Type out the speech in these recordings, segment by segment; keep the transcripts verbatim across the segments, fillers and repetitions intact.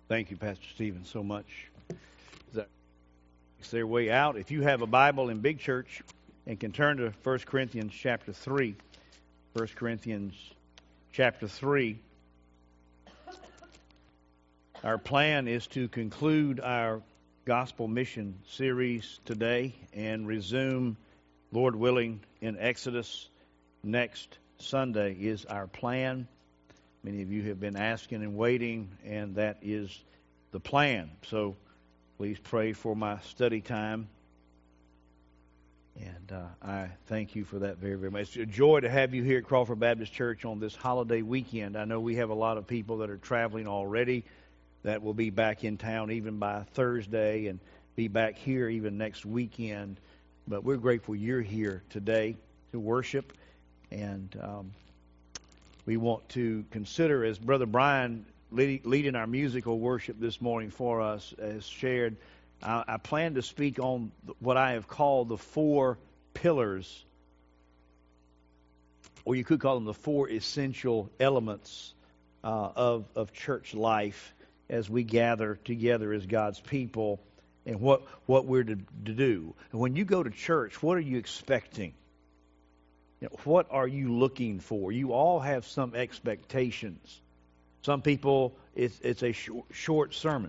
Thank you, Pastor Stephen, so much. That makes their way out. If you have a Bible in Big Church and can turn to First Corinthians chapter three. First Corinthians chapter three. Our plan is to conclude our gospel mission series today and resume, Lord willing, in Exodus next Sunday is our plan. Many of you have been asking and waiting, and that is the plan. So please pray for my study time. And uh, I thank you for that very, very much. It's a joy to have you here at Crawford Baptist Church on this holiday weekend. I know we have a lot of people that are traveling already that will be back in town even by Thursday and be back here even next weekend. But we're grateful you're here today to worship. And um, we want to consider, as Brother Brian lead, leading our musical worship this morning for us has shared, I, I plan to speak on what I have called the four pillars, or you could call them the four essential elements uh, of, of church life as we gather together as God's people and what, what we're to, to do. And when you go to church, what are you expecting? You know, what are you looking for? You all have some expectations. Some people, it's, it's a sh- short sermon.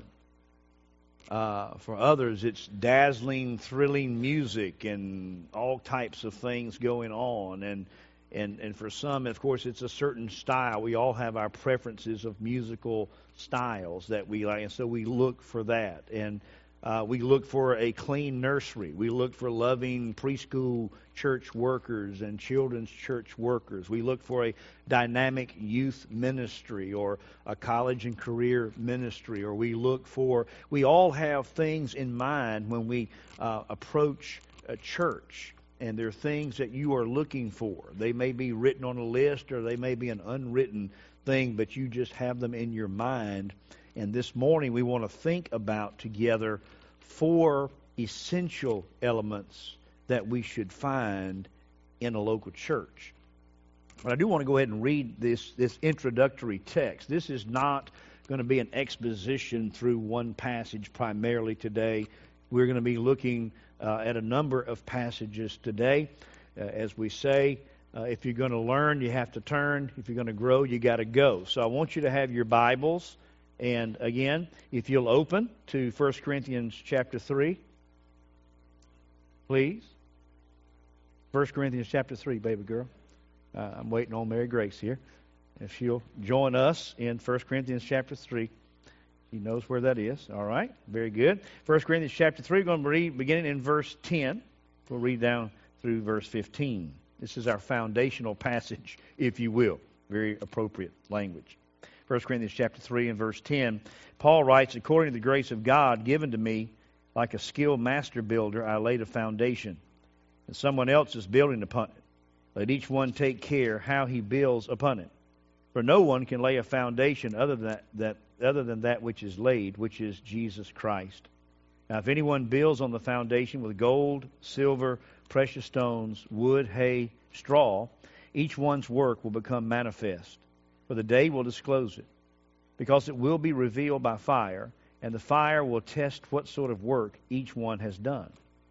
Uh, for others, it's dazzling, thrilling music and all types of things going on. And, and, and for some, of course, it's a certain style. We all have our preferences of musical styles that we like, and so we look for that. And Uh, we look for a clean nursery. We look for loving preschool church workers and children's church workers. We look for a dynamic youth ministry or a college and career ministry. Or we look for, we all have things in mind when we uh, approach a church. And there are things that you are looking for. They may be written on a list or they may be an unwritten thing, but you just have them in your mind. And this morning we want to think about together four essential elements that we should find in a local church. But I do want to go ahead and read this, this introductory text. This is not going to be an exposition through one passage primarily today. We're going to be looking uh, at a number of passages today. Uh, as we say, uh, if you're going to learn, you have to turn. If you're going to grow, you got to go. So I want you to have your Bibles. And again, if you'll open to First Corinthians chapter three, please. First Corinthians chapter three, baby girl. Uh, I'm waiting on Mary Grace here. If she'll join us in First Corinthians chapter three. She knows where that is. All right, very good. First Corinthians chapter three, we're going to read beginning in verse ten. We'll read down through verse fifteen. This is our foundational passage, if you will. Very appropriate language. First Corinthians chapter three and verse ten, Paul writes, "According to the grace of God given to me, like a skilled master builder, I laid a foundation, and someone else is building upon it. Let each one take care how he builds upon it. For no one can lay a foundation other than that, that, other than that which is laid, which is Jesus Christ. Now if anyone builds on the foundation with gold, silver, precious stones, wood, hay, straw, each one's work will become manifest. For the day will disclose it, because it will be revealed by fire, and the fire will test what sort of work each one has done.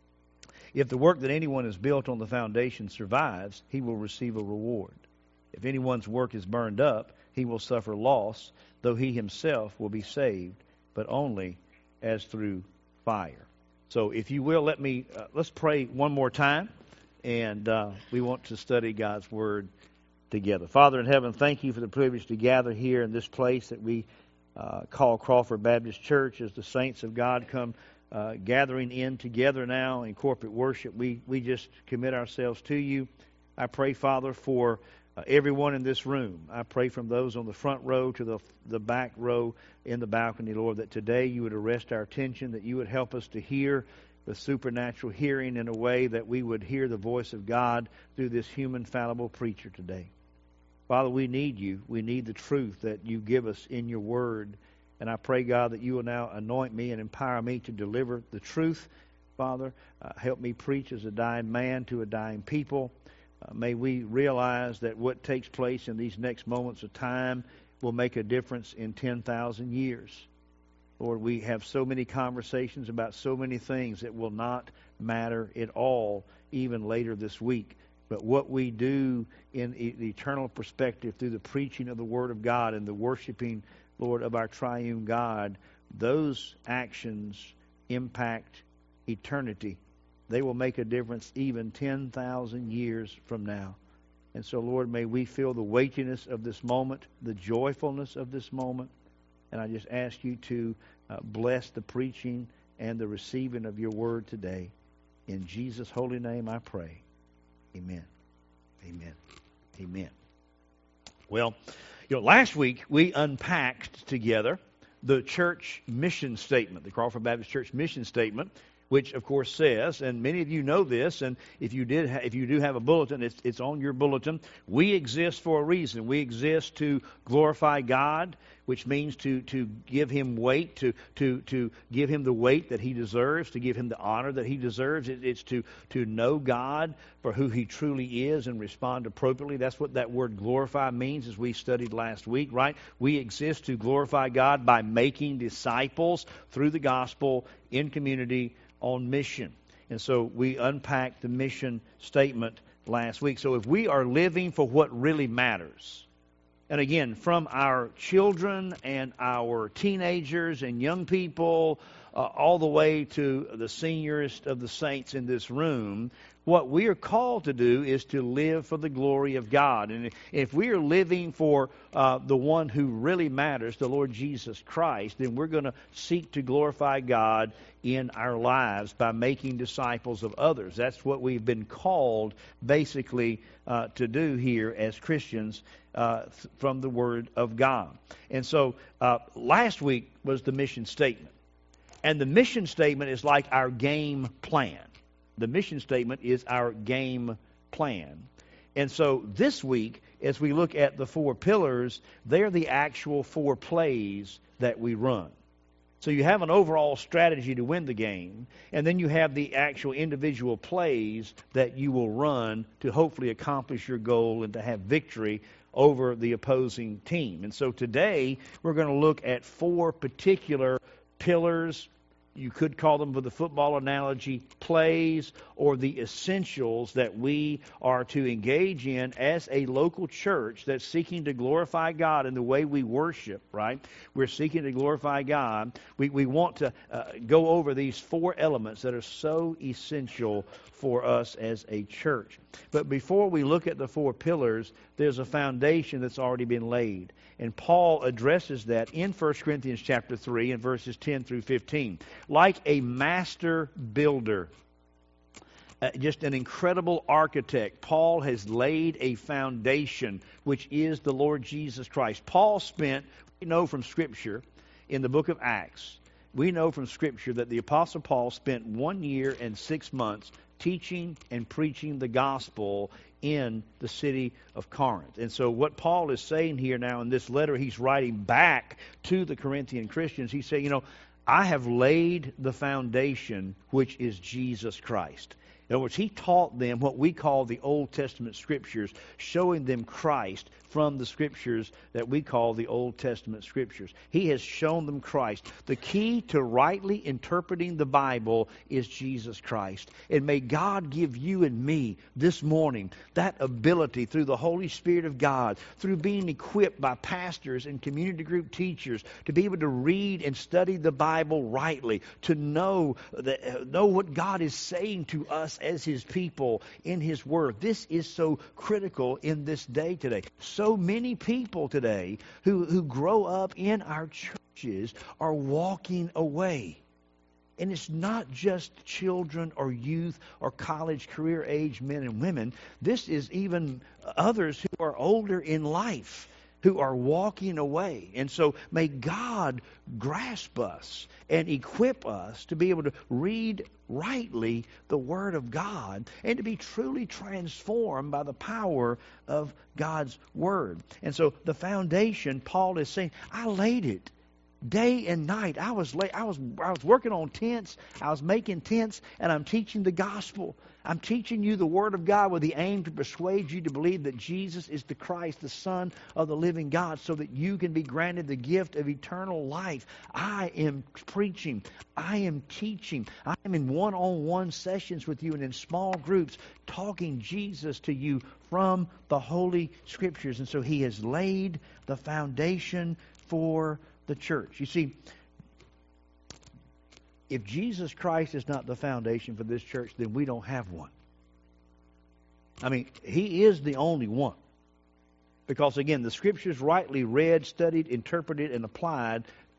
If the work that anyone has built on the foundation survives, he will receive a reward. If anyone's work is burned up, he will suffer loss, though he himself will be saved, but only as through fire." So if you will, let me, uh, let's pray one more time, and uh, we want to study God's Word together. Father in heaven, thank you for the privilege to gather here in this place that we uh, call Crawford Baptist Church as the saints of God come uh, gathering in together now in corporate worship. We, we just commit ourselves to you. I pray, Father, for uh, everyone in this room. I pray from those on the front row to the, the back row in the balcony, Lord, that today you would arrest our attention, that you would help us to hear with supernatural hearing in a way that we would hear the voice of God through this human fallible preacher today. Father, we need you. We need the truth that you give us in your word. And I pray, God, that you will now anoint me and empower me to deliver the truth. Father, uh, help me preach as a dying man to a dying people. Uh, may we realize that what takes place in these next moments of time will make a difference in ten thousand years. Lord, we have so many conversations about so many things that will not matter at all even later this week. But what we do in the eternal perspective through the preaching of the Word of God and the worshiping, Lord, of our triune God, those actions impact eternity. They will make a difference even ten thousand years from now. And so, Lord, may we feel the weightiness of this moment, the joyfulness of this moment. And I just ask you to uh, bless the preaching and the receiving of your word today. In Jesus' holy name I pray. Amen. Amen. Amen. Well, you know, last week we unpacked together the church mission statement, the Crawford Baptist Church mission statement, which of course says, and many of you know this, and if you did, ha- if you do have a bulletin, it's, it's on your bulletin. We exist for a reason. We exist to glorify God, which means to to give Him weight, to to to give Him the weight that He deserves, to give Him the honor that He deserves. It, it's to to know God for who He truly is and respond appropriately. That's what that word glorify means, as we studied last week, right? We exist to glorify God by making disciples through the gospel in community on mission. And so we unpacked the mission statement last week. So if we are living for what really matters, and again, from our children and our teenagers and young people, uh, all the way to the seniorest of the saints in this room, what we are called to do is to live for the glory of God. And if we are living for uh, the one who really matters, the Lord Jesus Christ, then we're going to seek to glorify God in our lives by making disciples of others. That's what we've been called basically uh, to do here as Christians uh, th- from the Word of God. And so uh, last week was the mission statement. And the mission statement is like our game plan. The mission statement is our game plan. And so this week, as we look at the four pillars, they're the actual four plays that we run. So you have an overall strategy to win the game, and then you have the actual individual plays that you will run to hopefully accomplish your goal and to have victory over the opposing team. And so today, we're going to look at four particular pillars. You could call them, with the football analogy, plays or the essentials that we are to engage in as a local church that's seeking to glorify God in the way we worship, right? We're seeking to glorify God. We, we want to uh, go over these four elements that are so essential for us as a church. But before we look at the four pillars, there's a foundation that's already been laid. And Paul addresses that in First Corinthians chapter three and verses ten through fifteen. Like a master builder, uh, just an incredible architect, Paul has laid a foundation, which is the Lord Jesus Christ. Paul spent, we know from Scripture, in the book of Acts, we know from Scripture that the Apostle Paul spent one year and six months teaching and preaching the gospel in the city of Corinth. And so what Paul is saying here now in this letter he's writing back to the Corinthian Christians, he's saying, you know, I have laid the foundation, which is Jesus Christ. In other words, he taught them what we call the Old Testament Scriptures, showing them Christ from the Scriptures that we call the Old Testament Scriptures. He has shown them Christ. The key to rightly interpreting the Bible is Jesus Christ. And may God give you and me this morning that ability through the Holy Spirit of God, through being equipped by pastors and community group teachers, to be able to read and study the Bible rightly, to know that, know what God is saying to us as His people in His Word. This is so critical in this day today. So many people today who, who grow up in our churches are walking away. And it's not just children or youth or college career age men and women. This is even others who are older in life who are walking away. And so may God grasp us and equip us to be able to read rightly the Word of God and to be truly transformed by the power of God's Word. And so the foundation, Paul is saying, I laid it. day and night. I was late. I was I was working on tents. I was making tents, and I'm teaching the gospel. I'm teaching you the Word of God with the aim to persuade you to believe that Jesus is the Christ, the Son of the living God, so that you can be granted the gift of eternal life. I am preaching. I am teaching. I am in one-on-one sessions with you and in small groups talking Jesus to you from the Holy Scriptures. And so He has laid the foundation for the church. You see, if Jesus Christ is not the foundation for this church, then we don't have one. I mean, He is the only one. Because, again, the Scriptures rightly read, studied, interpreted, and applied,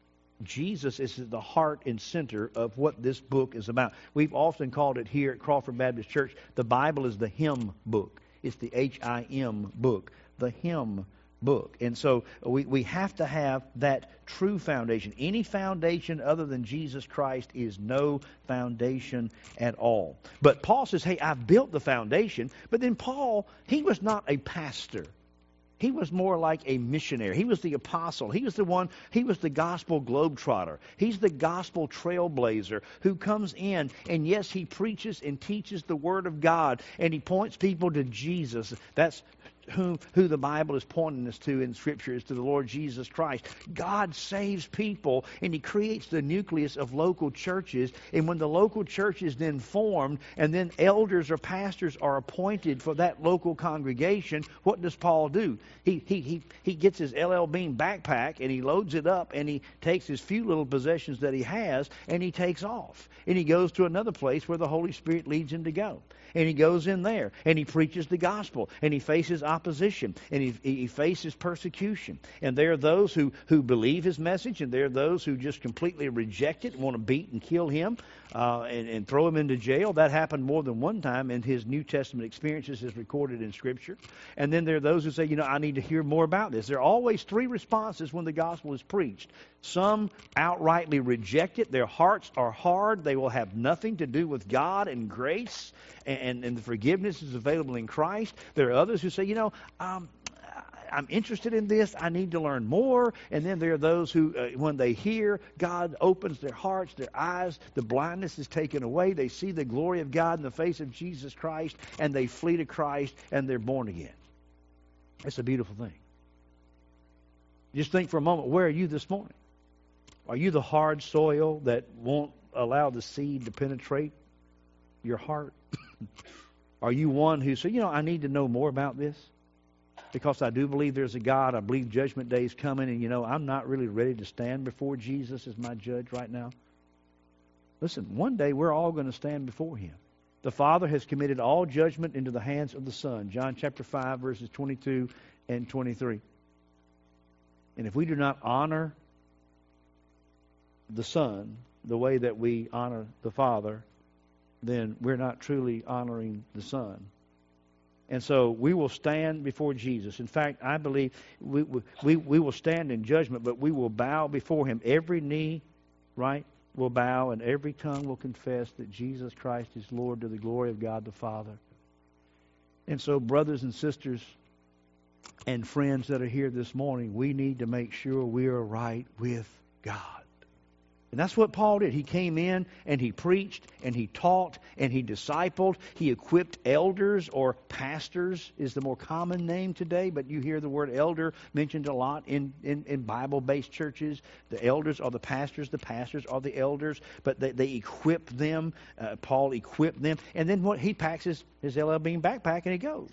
Jesus is at the heart and center of what this book is about. We've often called it here at Crawford Baptist Church, the Bible is the hymn book. It's the H I M book, the hymn book. And so we, we have to have that true foundation. Any foundation other than Jesus Christ is no foundation at all. But Paul says, hey, I've built the foundation. But then Paul, he was not a pastor. He was more like a missionary. He was the apostle. He was the one, he was the gospel globetrotter. He's the gospel trailblazer who comes in, and yes, he preaches and teaches the Word of God, and he points people to Jesus. That's who, who the Bible is pointing us to in Scripture, is to the Lord Jesus Christ. God saves people, and He creates the nucleus of local churches, and when the local church is then formed, and then elders or pastors are appointed for that local congregation, what does Paul do? He he he, he gets his L L Bean backpack, and he loads it up, and he takes his few little possessions that he has, and he takes off. And he goes to another place where the Holy Spirit leads him to go. And he goes in there, and he preaches the gospel, and he faces opposition, and he, he faces persecution. And there are those who, who believe his message, and there are those who just completely reject it and want to beat and kill him uh, and, and throw him into jail. That happened more than one time in his New Testament experiences as recorded in Scripture. And then there are those who say, you know, I need to hear more about this. There are always three responses when the gospel is preached. Some outrightly reject it. Their hearts are hard. They will have nothing to do with God and grace, and, and the forgiveness is available in Christ. There are others who say, you know, um, I'm interested in this. I need to learn more. And then there are those who, uh, when they hear, God opens their hearts, their eyes, the blindness is taken away. They see the glory of God in the face of Jesus Christ, and they flee to Christ, and they're born again. It's a beautiful thing. Just think for a moment, where are you this morning? Are you the hard soil that won't allow the seed to penetrate your heart? Are you one who says, you know, I need to know more about this? Because I do believe there's a God. I believe Judgment Day is coming, and, you know, I'm not really ready to stand before Jesus as my judge right now. Listen, one day we're all going to stand before Him. The Father has committed all judgment into the hands of the Son. John chapter five, verses twenty-two and twenty-three. And if we do not honor the Son the way that we honor the Father, then we're not truly honoring the Son. And so we will stand before Jesus. In fact, I believe we, we, we will stand in judgment, but we will bow before Him. Every knee, right, will bow, and every tongue will confess that Jesus Christ is Lord, to the glory of God the Father. And so, brothers and sisters and friends that are here this morning, we need to make sure we are right with God. And that's what Paul did. He came in and he preached and he taught and he discipled. He equipped elders, or pastors is the more common name today, but you hear the word elder mentioned a lot in, in, in Bible-based churches. The elders are the pastors, the pastors are the elders, but they, they equip them. Uh, Paul equipped them. And then what he packs his, his L L Bean backpack and he goes.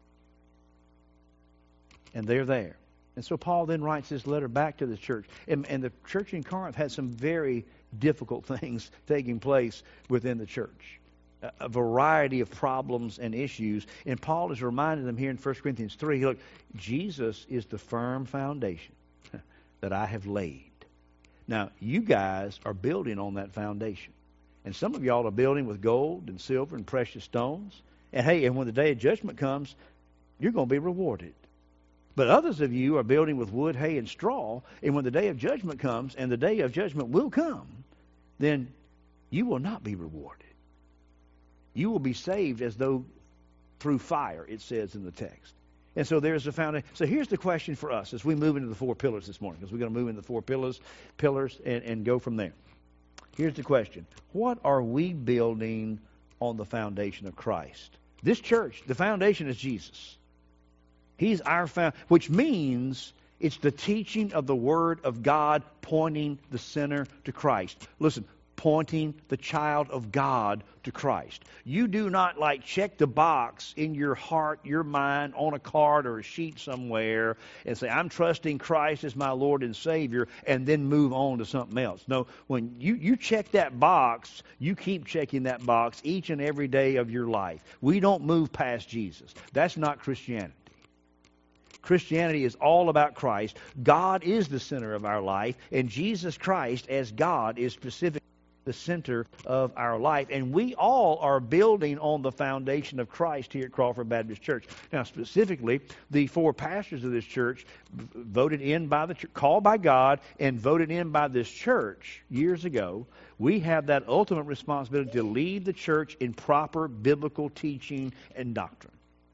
And they're there. And so Paul then writes this letter back to the church. And, and the church in Corinth had some very difficult things taking place within the church. A, a variety of problems and issues. And Paul is reminding them here in First Corinthians three, look, Jesus is the firm foundation that I have laid. Now, you guys are building on that foundation. And some of y'all are building with gold and silver and precious stones. And hey, and when the day of judgment comes, you're going to be rewarded. But others of you are building with wood, hay, and straw, and when the day of judgment comes, and the day of judgment will come, then you will not be rewarded. You will be saved as though through fire, it says in the text. And so there's a foundation. So here's the question for us as we move into the four pillars this morning, because we're going to move into the four pillars, pillars and, and go from there. Here's the question. What are we building on the foundation of Christ? This church, the foundation is Jesus. He's our found, which means it's the teaching of the Word of God pointing the sinner to Christ. Listen, pointing the child of God to Christ. You do not like check the box in your heart, your mind, on a card or a sheet somewhere and say, I'm trusting Christ as my Lord and Savior, and then move on to something else. No, when you, you check that box, you keep checking that box each and every day of your life. We don't move past Jesus. That's not Christianity. Christianity is all about Christ. God is the center of our life, and Jesus Christ as God is specifically the center of our life. And we all are building on the foundation of Christ here at Crawford Baptist Church. Now, specifically, the four pastors of this church voted in by the church, called by God and voted in by this church years ago. We have that ultimate responsibility to lead the church in proper biblical teaching and doctrine.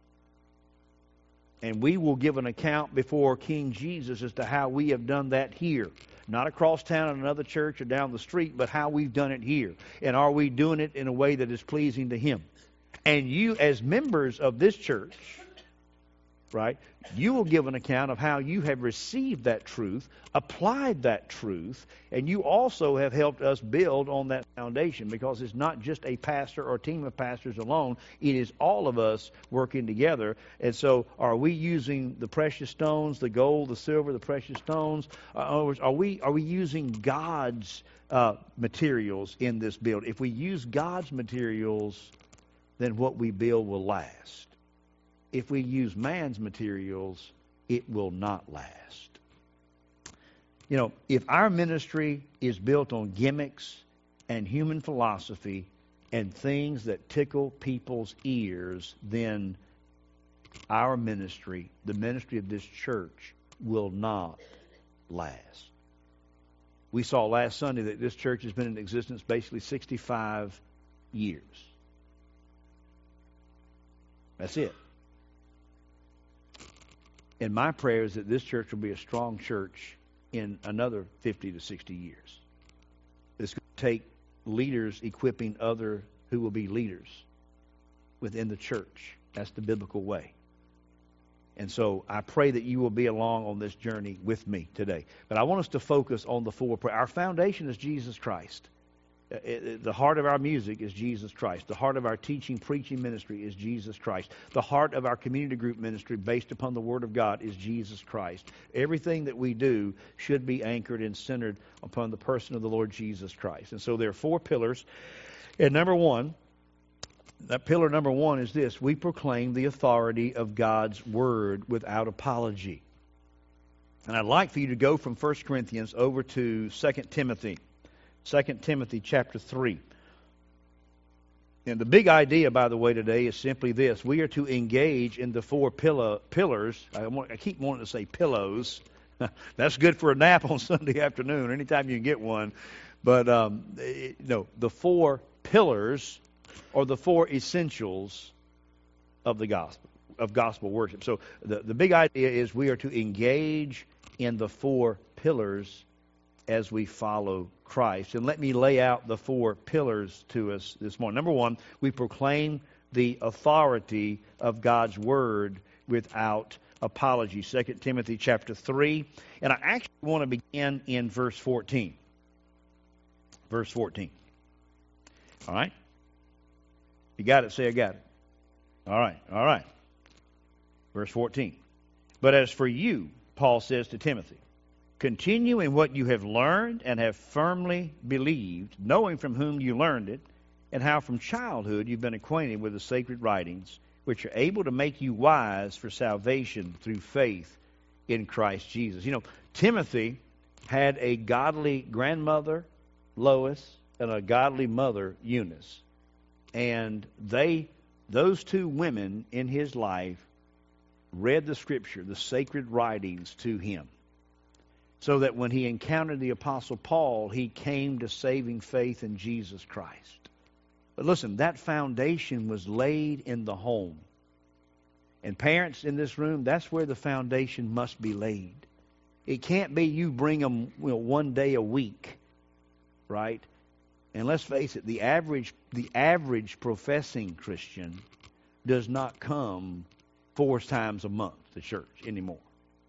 And we will give an account before King Jesus as to how we have done that here. Not across town in another church or down the street, but how we've done it here. And are we doing it in a way that is pleasing to Him? And you, as members of this church, right, you will give an account of how you have received that truth, applied that truth, and you also have helped us build on that foundation, because it's not just a pastor or a team of pastors alone. It is all of us working together. And so are we using the precious stones, the gold, the silver, the precious stones? Uh, in other words, are we, are we using God's uh, materials in this build? If we use God's materials, then what we build will last. If we use man's materials, it will not last. You know, if our ministry is built on gimmicks and human philosophy and things that tickle people's ears, then our ministry, the ministry of this church, will not last. We saw last Sunday that this church has been in existence basically sixty-five years. That's it. And my prayer is that this church will be a strong church in another fifty to sixty years. It's going to take leaders equipping other who will be leaders within the church. That's the biblical way. And so I pray that you will be along on this journey with me today. But I want us to focus on the four prayers. Our foundation is Jesus Christ. The heart of our music is Jesus Christ. The heart of our teaching, preaching ministry is Jesus Christ. The heart of our community group ministry based upon the Word of God is Jesus Christ. Everything that we do should be anchored and centered upon the person of the Lord Jesus Christ. And so there are four pillars. And number one, that pillar number one is this: we proclaim the authority of God's Word without apology. And I'd like for you to go from First Corinthians over to Second Timothy. Second Timothy chapter three. And the big idea, by the way, today is simply this: we are to engage in the four pillar, pillars. I, want, I keep wanting to say pillows. That's good for a nap on Sunday afternoon, anytime you can get one. But um, it, no, the four pillars or the four essentials of the gospel, of gospel worship. So the, the big idea is we are to engage in the four pillars as we follow Christ. And let me lay out the four pillars to us this morning. Number one, we proclaim the authority of God's Word without apology. Second Timothy chapter three. And I actually want to begin in verse fourteen. Verse fourteen. All right? You got it? Say I got it. All right. All right. Verse fourteen. But as for you, Paul says to Timothy, continue in what you have learned and have firmly believed, knowing from whom you learned it, and how from childhood you've been acquainted with the sacred writings, which are able to make you wise for salvation through faith in Christ Jesus. You know, Timothy had a godly grandmother, Lois, and a godly mother, Eunice. And they, those two women in his life, read the Scripture, the sacred writings, to him, so that when he encountered the Apostle Paul, he came to saving faith in Jesus Christ. But listen, that foundation was laid in the home. And parents in this room, that's where the foundation must be laid. It can't be you bring them, you know, one day a week, right? And let's face it, the average the average professing Christian does not come four times a month to church anymore.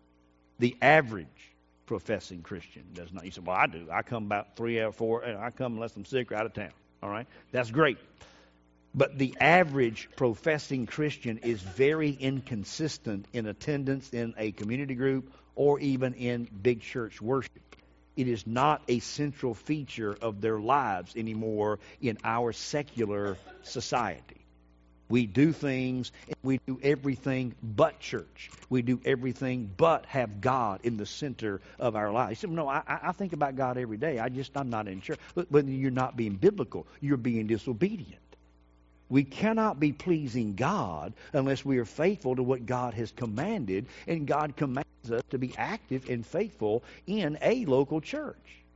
The average professing Christian does not. You say, well, I do. I come about three or four, and I come unless I'm sick or out of town. All right? That's great. But the average professing Christian is very inconsistent in attendance in a community group or even in big church worship. It is not a central feature of their lives anymore in our secular society. We do things, and we do everything but church. We do everything but have God in the center of our lives. You say, no, I, I think about God every day. I just, I'm not in church. But, but you're not being biblical. You're being disobedient. We cannot be pleasing God unless we are faithful to what God has commanded, and God commands us to be active and faithful in a local church.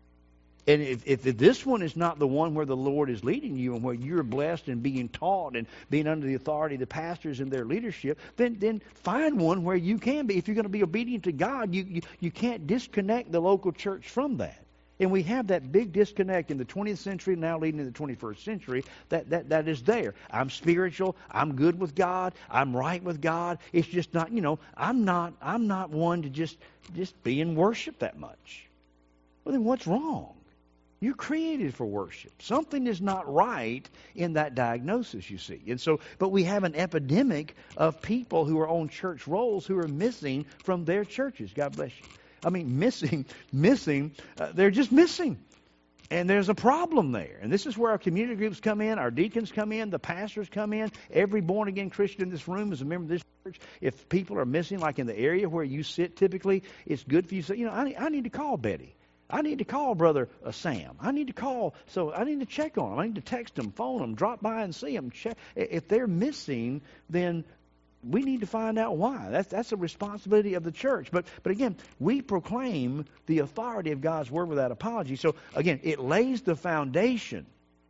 And if, if this one is not the one where the Lord is leading you and where you're blessed and being taught and being under the authority of the pastors and their leadership, then then find one where you can be. If you're going to be obedient to God, you, you, you can't disconnect the local church from that. And we have that big disconnect in the twentieth century, now leading into the twenty-first century, that, that, that is there. I'm spiritual. I'm good with God. I'm right with God. It's just not, you know, I'm not I'm not one to just, just be in worship that much. Well, then what's wrong? You're created for worship. Something is not right in that diagnosis, you see. And so, but we have an epidemic of people who are on church rolls who are missing from their churches. God bless you. I mean, missing, missing, uh, they're just missing. And there's a problem there. And this is where our community groups come in, our deacons come in, the pastors come in. Every born-again Christian in this room is a member of this church. If people are missing, like in the area where you sit typically, it's good for you to say, you know, I, I need to call Betty. I need to call Brother uh, Sam. I need to call, so I need to check on them. I need to text them, phone them, drop by and see them. Check. If they're missing, then we need to find out why. That's that's a responsibility of the church. But but again, we proclaim the authority of God's Word without apology. So again, it lays the foundation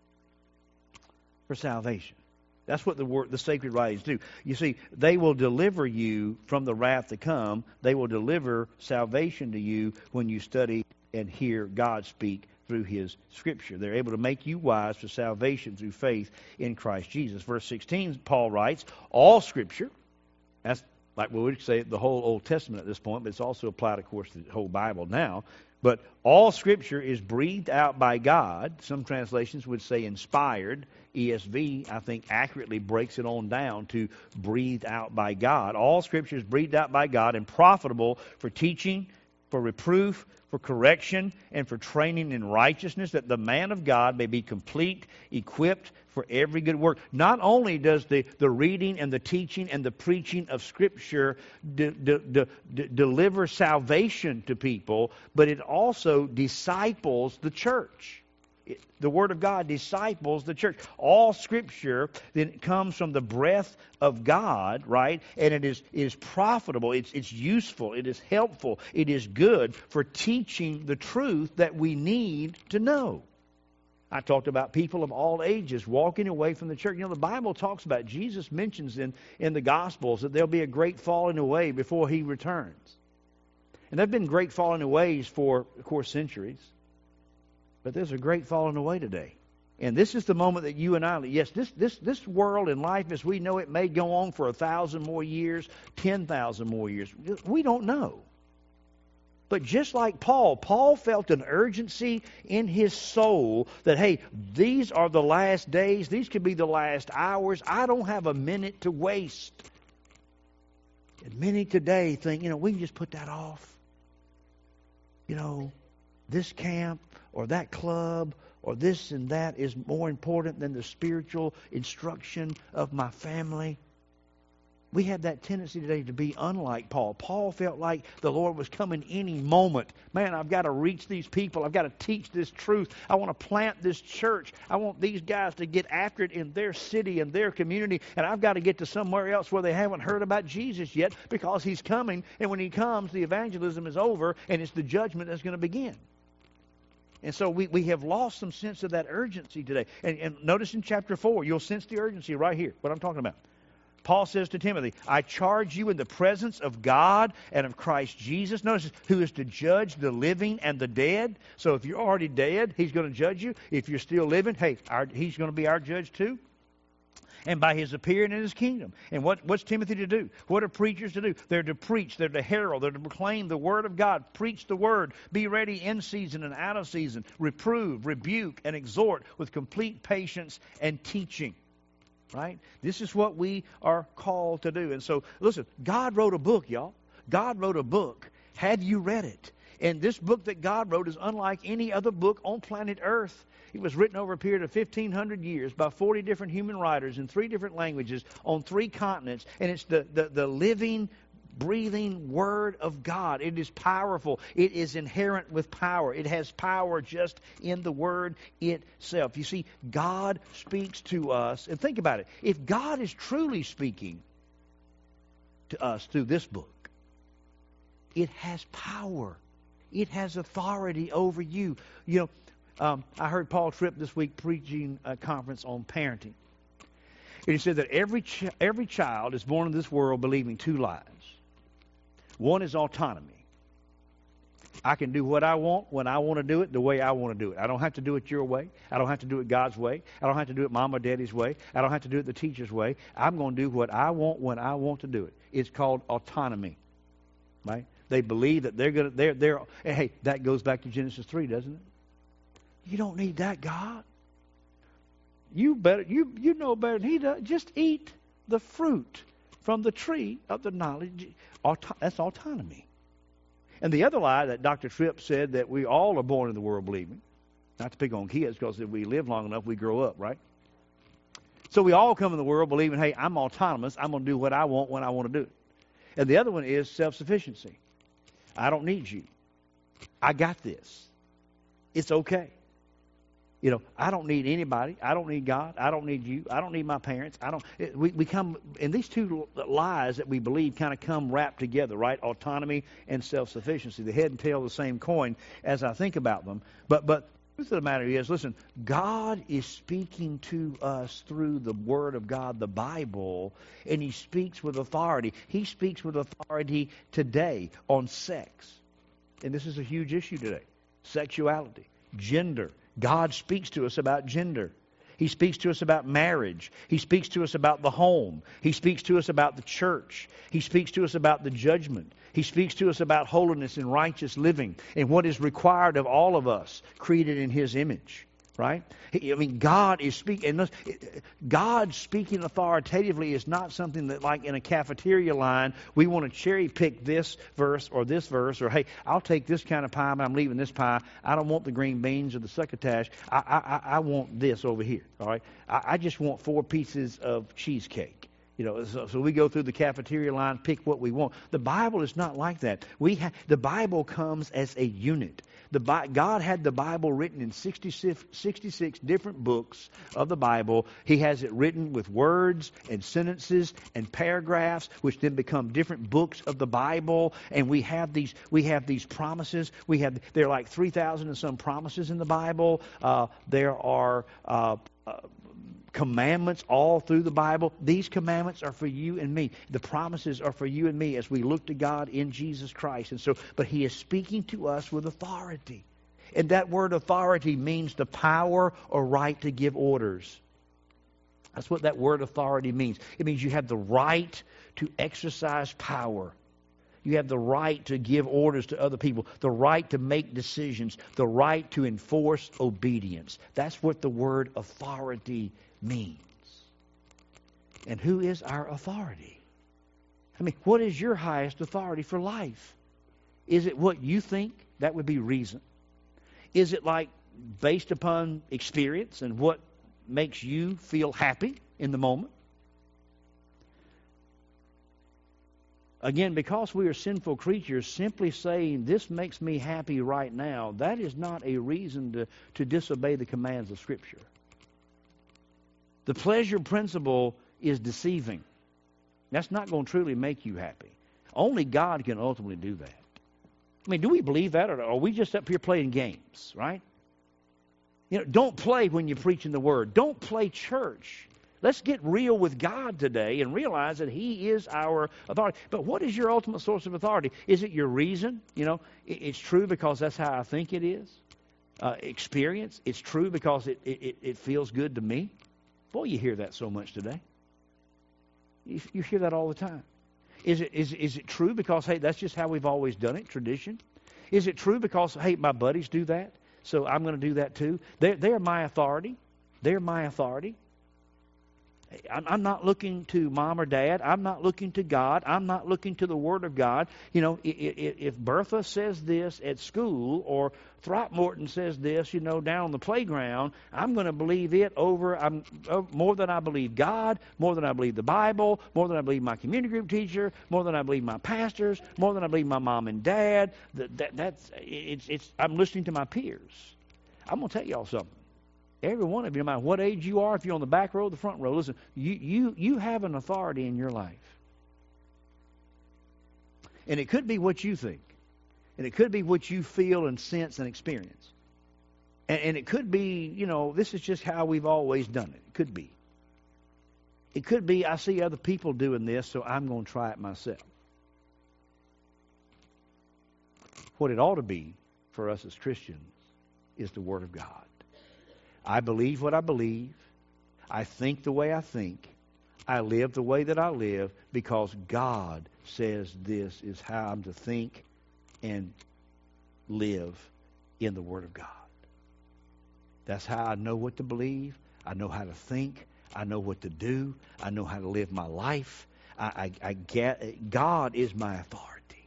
for salvation. That's what the word, the sacred writings do. You see, they will deliver you from the wrath to come. They will deliver salvation to you when you study and hear God speak through His Scripture. They're able to make you wise for salvation through faith in Christ Jesus. Verse sixteen, Paul writes, all Scripture, that's like we would say the whole Old Testament at this point, but it's also applied, of course, to the whole Bible now. But all Scripture is breathed out by God. Some translations would say inspired. E S V, I think, accurately breaks it on down to breathed out by God. All Scripture is breathed out by God and profitable for teaching, for reproof, for correction, and for training in righteousness, that the man of God may be complete, equipped for every good work. Not only does the, the reading and the teaching and the preaching of Scripture de, de, de, de, deliver salvation to people, but it also disciples the church. The Word of God disciples the church. All Scripture then comes from the breath of God, right? And it is, it is profitable, it's, it's useful, it is helpful, it is good for teaching the truth that we need to know. I talked about people of all ages walking away from the church. You know, the Bible talks about, Jesus mentions in, in the Gospels that there'll be a great falling away before He returns. And there have been great falling aways for, of course, centuries. But there's a great falling away today. And this is the moment that you and I, yes, this this this world and life as we know it may go on for a thousand more years, ten thousand more years. We don't know. But just like Paul, Paul felt an urgency in his soul that, hey, these are the last days. These could be the last hours. I don't have a minute to waste. And many today think, you know, we can just put that off. You know, this camp or that club or this and that is more important than the spiritual instruction of my family. We have that tendency today to be unlike Paul. Paul felt like the Lord was coming any moment. Man, I've got to reach these people. I've got to teach this truth. I want to plant this church. I want these guys to get after it in their city and their community. And I've got to get to somewhere else where they haven't heard about Jesus yet, because He's coming. And when He comes, the evangelism is over and it's the judgment that's going to begin. And so we, we have lost some sense of that urgency today. And, and notice in chapter four, you'll sense the urgency right here, what I'm talking about. Paul says to Timothy, I charge you in the presence of God and of Christ Jesus. Notice, who is to judge the living and the dead. So if you're already dead, he's going to judge you. If you're still living, hey, our, he's going to be our judge too. And by his appearing in his kingdom. And what, what's Timothy to do? What are preachers to do? They're to preach. They're to herald. They're to proclaim the word of God. Preach the word. Be ready in season and out of season. Reprove, rebuke, and exhort with complete patience and teaching. Right? This is what we are called to do. And so, listen, God wrote a book, y'all. God wrote a book. Have you read it? And this book that God wrote is unlike any other book on planet Earth. It was written over a period of fifteen hundred years by forty different human writers in three different languages on three continents. And it's the, the, the living, breathing Word of God. It is powerful. It is inherent with power. It has power just in the Word itself. You see, God speaks to us. And think about it. If God is truly speaking to us through this book, it has power. It has authority over you. You know, Um, I heard Paul Tripp this week preaching a conference on parenting. And he said that every ch- every child is born in this world believing two lies. One is autonomy. I can do what I want when I want to do it the way I want to do it. I don't have to do it your way. I don't have to do it God's way. I don't have to do it Mom or Daddy's way. I don't have to do it the teacher's way. I'm going to do what I want when I want to do it. It's called autonomy. Right? They believe that they're going to, they're, they're, and hey, that goes back to Genesis three, doesn't it? You don't need that, God. You better, you you know better than he does. Just eat the fruit from the tree of the knowledge. Auto, that's autonomy. And the other lie that Doctor Tripp said that we all are born in the world believing. Not to pick on kids, because if we live long enough, we grow up, right? So we all come in the world believing, hey, I'm autonomous. I'm going to do what I want when I want to do it. And the other one is self-sufficiency. I don't need you. I got this. It's okay. You know, I don't need anybody. I don't need God. I don't need you. I don't need my parents. I don't. It, we, we come, and these two lies that we believe kind of come wrapped together, right? Autonomy and self-sufficiency, the head and tail of the same coin as I think about them. But, but the truth of the matter is, listen, God is speaking to us through the Word of God, the Bible, and He speaks with authority. He speaks with authority today on sex. And this is a huge issue today. Sexuality, gender. God speaks to us about gender. He speaks to us about marriage. He speaks to us about the home. He speaks to us about the church. He speaks to us about the judgment. He speaks to us about holiness and righteous living and what is required of all of us created in His image. Right? I mean, God is speaking. And God speaking authoritatively is not something that, like in a cafeteria line, we want to cherry pick this verse or this verse, or hey, I'll take this kind of pie, but I'm leaving this pie. I don't want the green beans or the succotash. I I, I want this over here. All right? I, I just want four pieces of cheesecake. You know, so, so we go through the cafeteria line, pick what we want. The Bible is not like that. We ha- the Bible comes as a unit. The Bi- God had the Bible written in sixty-six, sixty-six different books of the Bible. He has it written with words and sentences and paragraphs, which then become different books of the Bible. And we have these we have these promises. We have there are like three thousand and some promises in the Bible. Uh, there are uh, uh, commandments all through the Bible. These commandments are for you and me. The promises are for you and me as we look to God in Jesus Christ. And so, but He is speaking to us with authority. And that word authority means the power or right to give orders. That's what that word authority means. It means you have the right to exercise power. You have the right to give orders to other people, the right to make decisions, the right to enforce obedience. That's what the word authority means. And who is our authority? I mean, what is your highest authority for life? Is it what you think? That would be reason. Is it like based upon experience and what makes you feel happy in the moment? Again, because we are sinful creatures, simply saying, this makes me happy right now, that is not a reason to, to disobey the commands of Scripture. The pleasure principle is deceiving. That's not going to truly make you happy. Only God can ultimately do that. I mean, do we believe that, or are we just up here playing games, right? You know, don't play when you're preaching the Word. Don't play church Let's get real with God today and realize that He is our authority. But what is your ultimate source of authority? Is it your reason? You know, it's true because that's how I think it is. Uh, experience. It's true because it, it, it feels good to me. Boy, you hear that so much today. You, you hear that all the time. Is it is is it true because, hey, that's just how we've always done it, tradition? Is it true because, hey, my buddies do that, so I'm going to do that too? They're, they're my authority. They're my authority. I'm, I'm not looking to mom or dad. I'm not looking to God. I'm not looking to the Word of God. You know, if, if Bertha says this at school or Throckmorton says this, you know, down on the playground, I'm going to believe it over I'm, uh, more than I believe God, more than I believe the Bible, more than I believe my community group teacher, more than I believe my pastors, more than I believe my mom and dad. That, that that's it's it's. I'm listening to my peers. I'm going to tell y'all something. Every one of you, no matter what age you are, if you're on the back row or the front row, listen, you, you, you have an authority in your life. And it could be what you think. And it could be what you feel and sense and experience. And, and it could be, you know, this is just how we've always done it. It could be. It could be, I see other people doing this, so I'm going to try it myself. What it ought to be for us as Christians is the Word of God. I believe what I believe. I think the way I think. I live the way that I live because God says this is how I'm to think and live in the Word of God. That's how I know what to believe. I know how to think. I know what to do. I know how to live my life. I, I, I get God is my authority.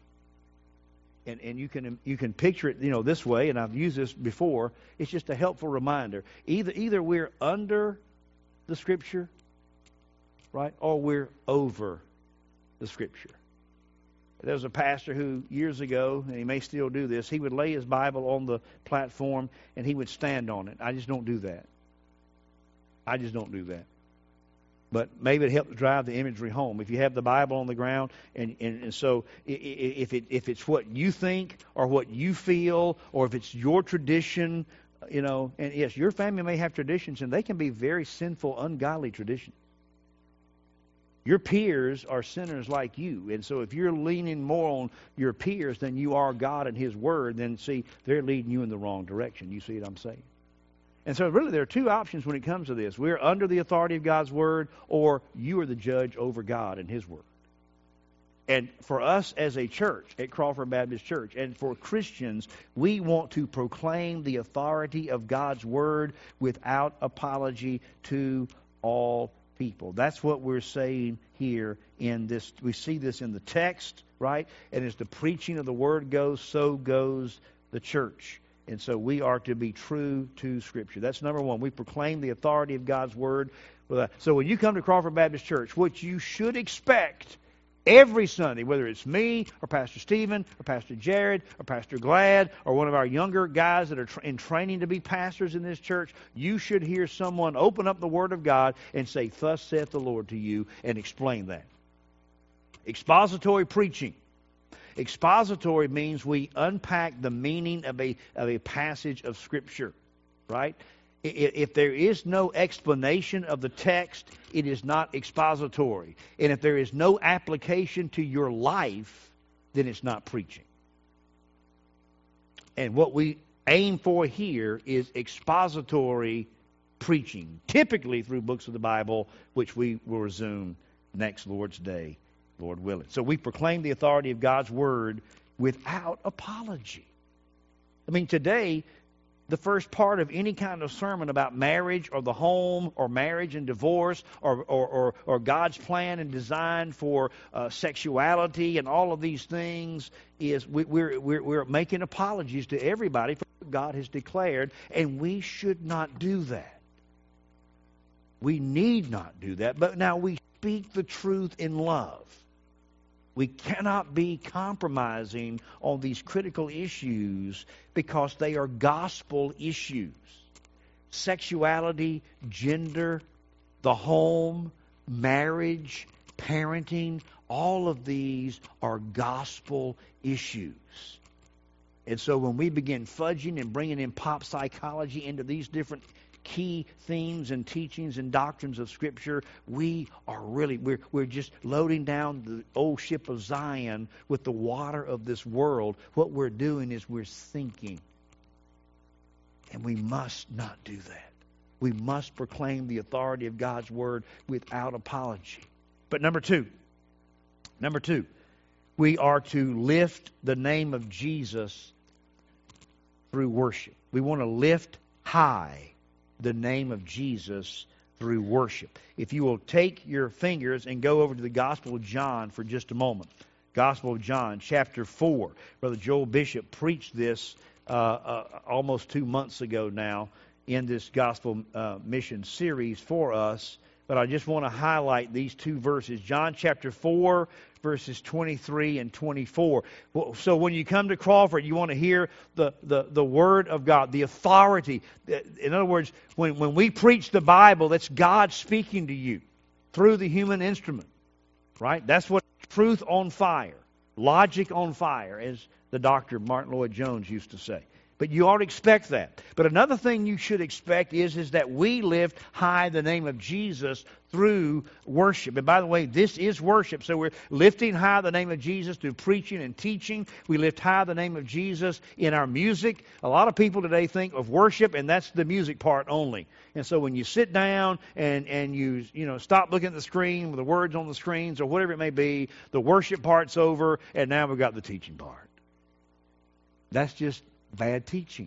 And and you can you can picture it, you know, this way, and I've used this before. It's just a helpful reminder. Either either we're under the Scripture, right, or we're over the Scripture. There was a pastor who years ago, and he may still do this, he would lay his Bible on the platform and he would stand on it. I just don't do that. I just don't do that. But maybe it helps drive the imagery home. If you have the Bible on the ground, and, and, and so if it if it's what you think or what you feel, or if it's your tradition, you know, and yes, your family may have traditions, and they can be very sinful, ungodly traditions. Your peers are sinners like you, and so if you're leaning more on your peers than you are God and His Word, then see, they're leading you in the wrong direction. You see what I'm saying? And so really there are two options when it comes to this. We're under the authority of God's Word, or you are the judge over God and His Word. And for us as a church at Crawford Baptist Church, and for Christians, we want to proclaim the authority of God's Word without apology to all people. That's what we're saying here in this. We see this in the text, right? And as the preaching of the Word goes, so goes the church. And so we are to be true to Scripture. That's number one. We proclaim the authority of God's Word. So when you come to Crawford Baptist Church, what you should expect every Sunday, whether it's me or Pastor Stephen or Pastor Jared or Pastor Glad or one of our younger guys that are in training to be pastors in this church, you should hear someone open up the Word of God and say, "Thus saith the Lord" to you, and explain that. Expository preaching. Expository means we unpack the meaning of a of a passage of Scripture, right? If there is no explanation of the text, it is not expository. And if there is no application to your life, then it's not preaching. And what we aim for here is expository preaching, typically through books of the Bible, which we will resume next Lord's Day, Lord willing. So we proclaim the authority of God's Word without apology. I mean, today, the first part of any kind of sermon about marriage or the home or marriage and divorce or or, or, or God's plan and design for uh, sexuality and all of these things is we, we're, we're, we're making apologies to everybody for what God has declared, and we should not do that. We need not do that, but now we speak the truth in love. We cannot be compromising on these critical issues because they are gospel issues. Sexuality, gender, the home, marriage, parenting, all of these are gospel issues. And so when we begin fudging and bringing in pop psychology into these different key themes and teachings and doctrines of Scripture, we are really, we're, we're just loading down the old ship of Zion with the water of this world. What we're doing is we're sinking. And we must not do that. We must proclaim the authority of God's Word without apology. But number two, number two, we are to lift the name of Jesus through worship. We want to lift high the name of Jesus through worship. If you will take your fingers and go over to the Gospel of John for just a moment. Gospel of John, chapter four. Brother Joel Bishop preached this uh, uh, almost two months ago now in this Gospel uh, Mission series for us. But I just want to highlight these two verses. John chapter four, verses twenty-three and twenty-four. So when you come to Crawford, you want to hear the, the, the Word of God, the authority. In other words, when, when we preach the Bible, that's God speaking to you through the human instrument. Right? That's what truth on fire, logic on fire, as the doctor Martin Lloyd-Jones used to say. But you ought to expect that. But another thing you should expect is, is that we lift high the name of Jesus through worship. And by the way, this is worship. So we're lifting high the name of Jesus through preaching and teaching. We lift high the name of Jesus in our music. A lot of people today think of worship, and that's the music part only. And so when you sit down and, and you, you know, stop looking at the screen with the words on the screens or whatever it may be, the worship part's over, and now we've got the teaching part. That's just bad teaching.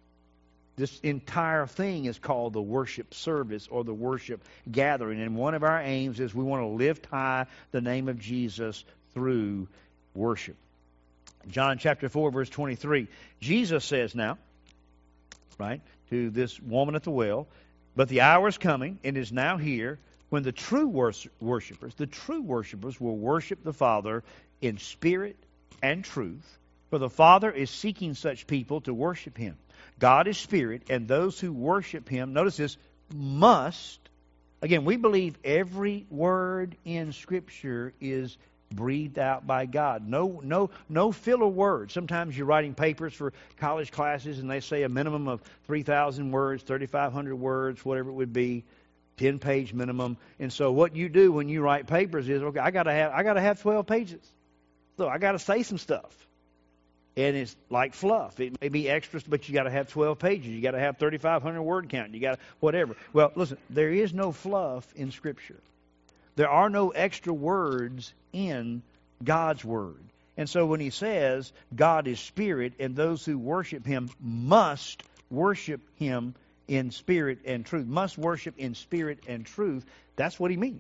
This entire thing is called the worship service or the worship gathering. And one of our aims is we want to lift high the name of Jesus through worship. John chapter four, verse twenty-three. Jesus says now, right, to this woman at the well, but the hour is coming and is now here when the true worshipers, the true worshipers will worship the Father in spirit and truth. For the Father is seeking such people to worship Him. God is spirit, and those who worship Him, notice this, must, again, we believe every word in Scripture is breathed out by God. No, no, no filler words. Sometimes you're writing papers for college classes, and they say a minimum of three thousand words, thirty-five hundred words, whatever it would be, ten-page minimum. And so what you do when you write papers is, okay, I got to have, I got to have twelve pages. So I got to say some stuff. And it's like fluff. It may be extras, but you got to have twelve pages. You got to have thirty-five hundred word count. You got to whatever. Well, listen, there is no fluff in Scripture. There are no extra words in God's Word. And so when He says God is spirit and those who worship Him must worship Him in spirit and truth, must worship in spirit and truth, that's what He means.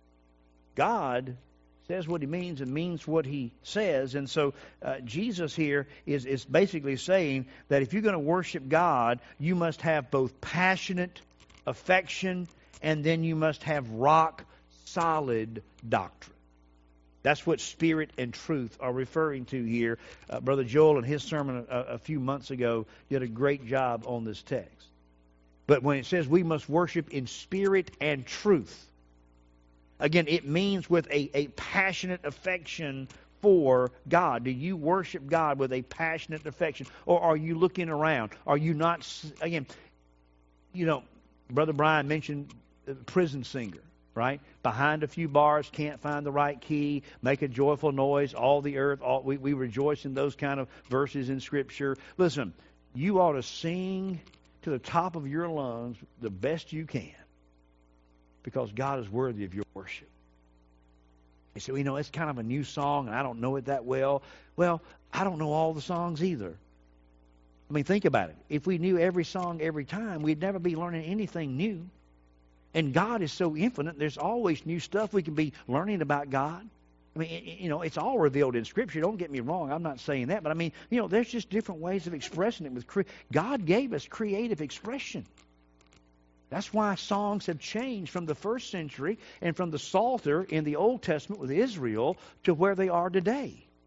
God says what He means and means what He says. And so uh, Jesus here is, is basically saying that if you're going to worship God, you must have both passionate affection and then you must have rock solid doctrine. That's what spirit and truth are referring to here. Uh, Brother Joel in his sermon a, a few months ago did a great job on this text. But when it says we must worship in spirit and truth, again, it means with a, a passionate affection for God. Do you worship God with a passionate affection? Or are you looking around? Are you not, again, you know, Brother Brian mentioned the prison singer, right? Behind a few bars, can't find the right key, make a joyful noise, all the earth, all, we, we rejoice in those kind of verses in Scripture. Listen, you ought to sing to the top of your lungs the best you can, because God is worthy of your worship. You say, well, you know, it's kind of a new song, and I don't know it that well. Well, I don't know all the songs either. I mean, think about it. If we knew every song every time, we'd never be learning anything new. And God is so infinite, there's always new stuff we can be learning about God. I mean, you know, it's all revealed in Scripture. Don't get me wrong. I'm not saying that. But, I mean, you know, there's just different ways of expressing it. With cre- God gave us creative expression. That's why songs have changed from the first century and from the Psalter in the Old Testament with Israel to where they are today.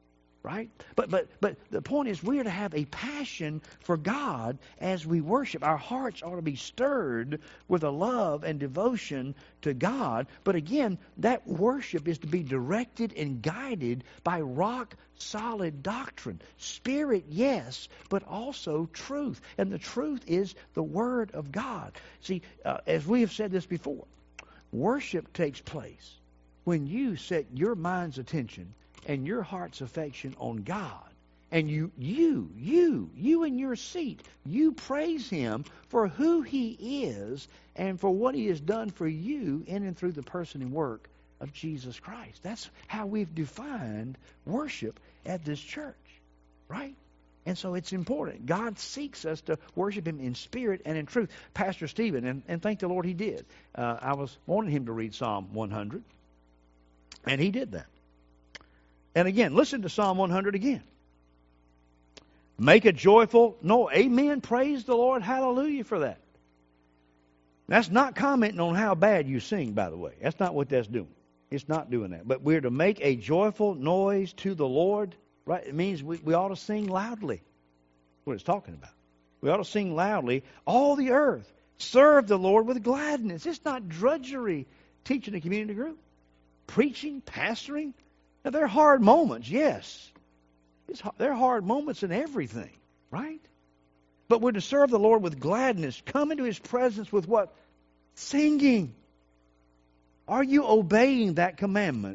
Right? But but but the point is we are to have a passion for God as we worship. Our hearts ought to be stirred with a love and devotion to God. But again, that worship is to be directed and guided by rock solid doctrine. Spirit, yes, but also truth. And the truth is the Word of God. See, uh, as we have said this before, worship takes place when you set your mind's attention and your heart's affection on God. And you, you, you, you in your seat, you praise Him for who He is and for what He has done for you in and through the person and work of Jesus Christ. That's how we've defined worship at this church, right? And so it's important. God seeks us to worship Him in spirit and in truth. Pastor Stephen, and, and thank the Lord he did. Uh, I was wanting him to read Psalm one hundred, and he did that. And again, listen to Psalm one hundred again. Make a joyful, no, amen, praise the Lord, hallelujah for that. That's not commenting on how bad you sing, by the way. That's not what that's doing. It's not doing that. But we're to make a joyful noise to the Lord, right? It means we, we ought to sing loudly. That's what it's talking about. We ought to sing loudly. All the earth, serve the Lord with gladness. It's not drudgery teaching a community group, preaching, pastoring. Now, there are hard moments, yes. It's, there are hard moments in everything, right? But we're to serve the Lord with gladness. Come into His presence with what? Singing. Are you obeying that commandment?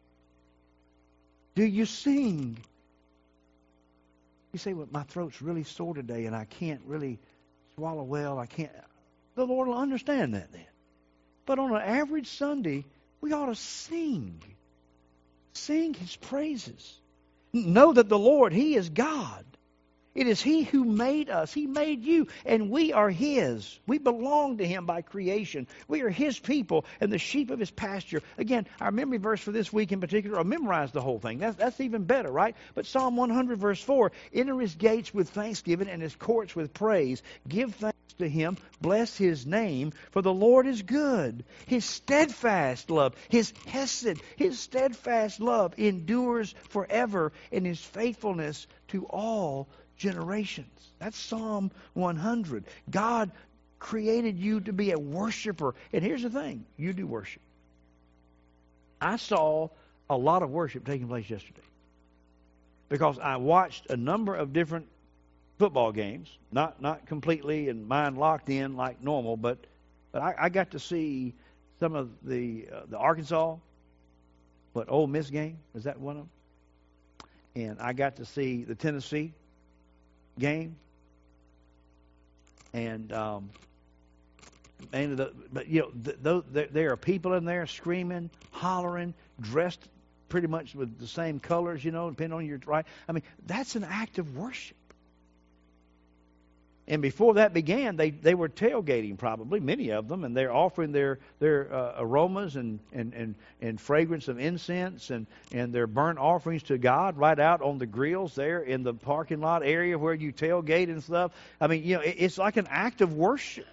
Do you sing? You say, well, my throat's really sore today and I can't really swallow well. I can't. The Lord will understand that then. But on an average Sunday, we ought to sing. Sing His praises. Know that the Lord, He is God. It is He who made us. He made you, and we are His. We belong to Him by creation. We are His people and the sheep of His pasture. Again, our memory verse for this week in particular, I'll memorize the whole thing. That's, that's even better, right? But Psalm one hundred, verse four, enter His gates with thanksgiving and His courts with praise. Give thanks to Him, bless His name, for the Lord is good. His steadfast love, His hesed, His steadfast love endures forever, and His faithfulness to all generations. That's Psalm one hundred. God created you to be a worshiper. And here's the thing, you do worship. I saw a lot of worship taking place yesterday because I watched a number of different football games, not not completely and mind locked in like normal, but, but I, I got to see some of the uh, the Arkansas, what, Ole Miss game, is that one of them? And I got to see the Tennessee game, and um, and the, but you know, the, the, there, there are people in there screaming, hollering, dressed pretty much with the same colors, you know, depending on your right. I mean, that's an act of worship. And before that began, they, they were tailgating probably, many of them, and they're offering their their uh, aromas and, and, and, and fragrance of incense and, and their burnt offerings to God right out on the grills there in the parking lot area where you tailgate and stuff. I mean, you know, it, it's like an act of worship.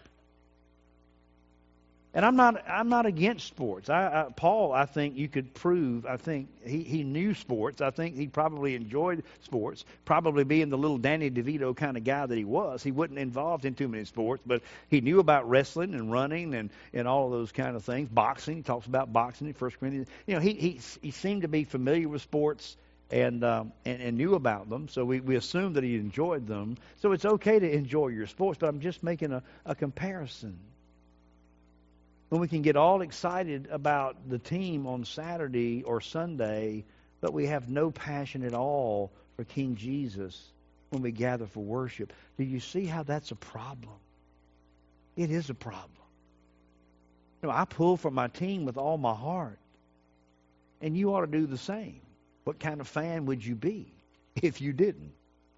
And I'm not I'm not against sports. I, I, Paul, I think you could prove, I think he, he knew sports. I think he probably enjoyed sports, probably being the little Danny DeVito kind of guy that he was. He wasn't involved in too many sports, but he knew about wrestling and running and, and all of those kind of things. Boxing, he talks about boxing in First Corinthians. You know, he, he, he seemed to be familiar with sports and, um, and, and knew about them, so we, we assume that he enjoyed them. So it's okay to enjoy your sports, but I'm just making a, a comparison. When we can get all excited about the team on Saturday or Sunday, but we have no passion at all for King Jesus when we gather for worship. Do you see how that's a problem? It is a problem. You know, I pull for my team with all my heart, and you ought to do the same. What kind of fan would you be if you didn't?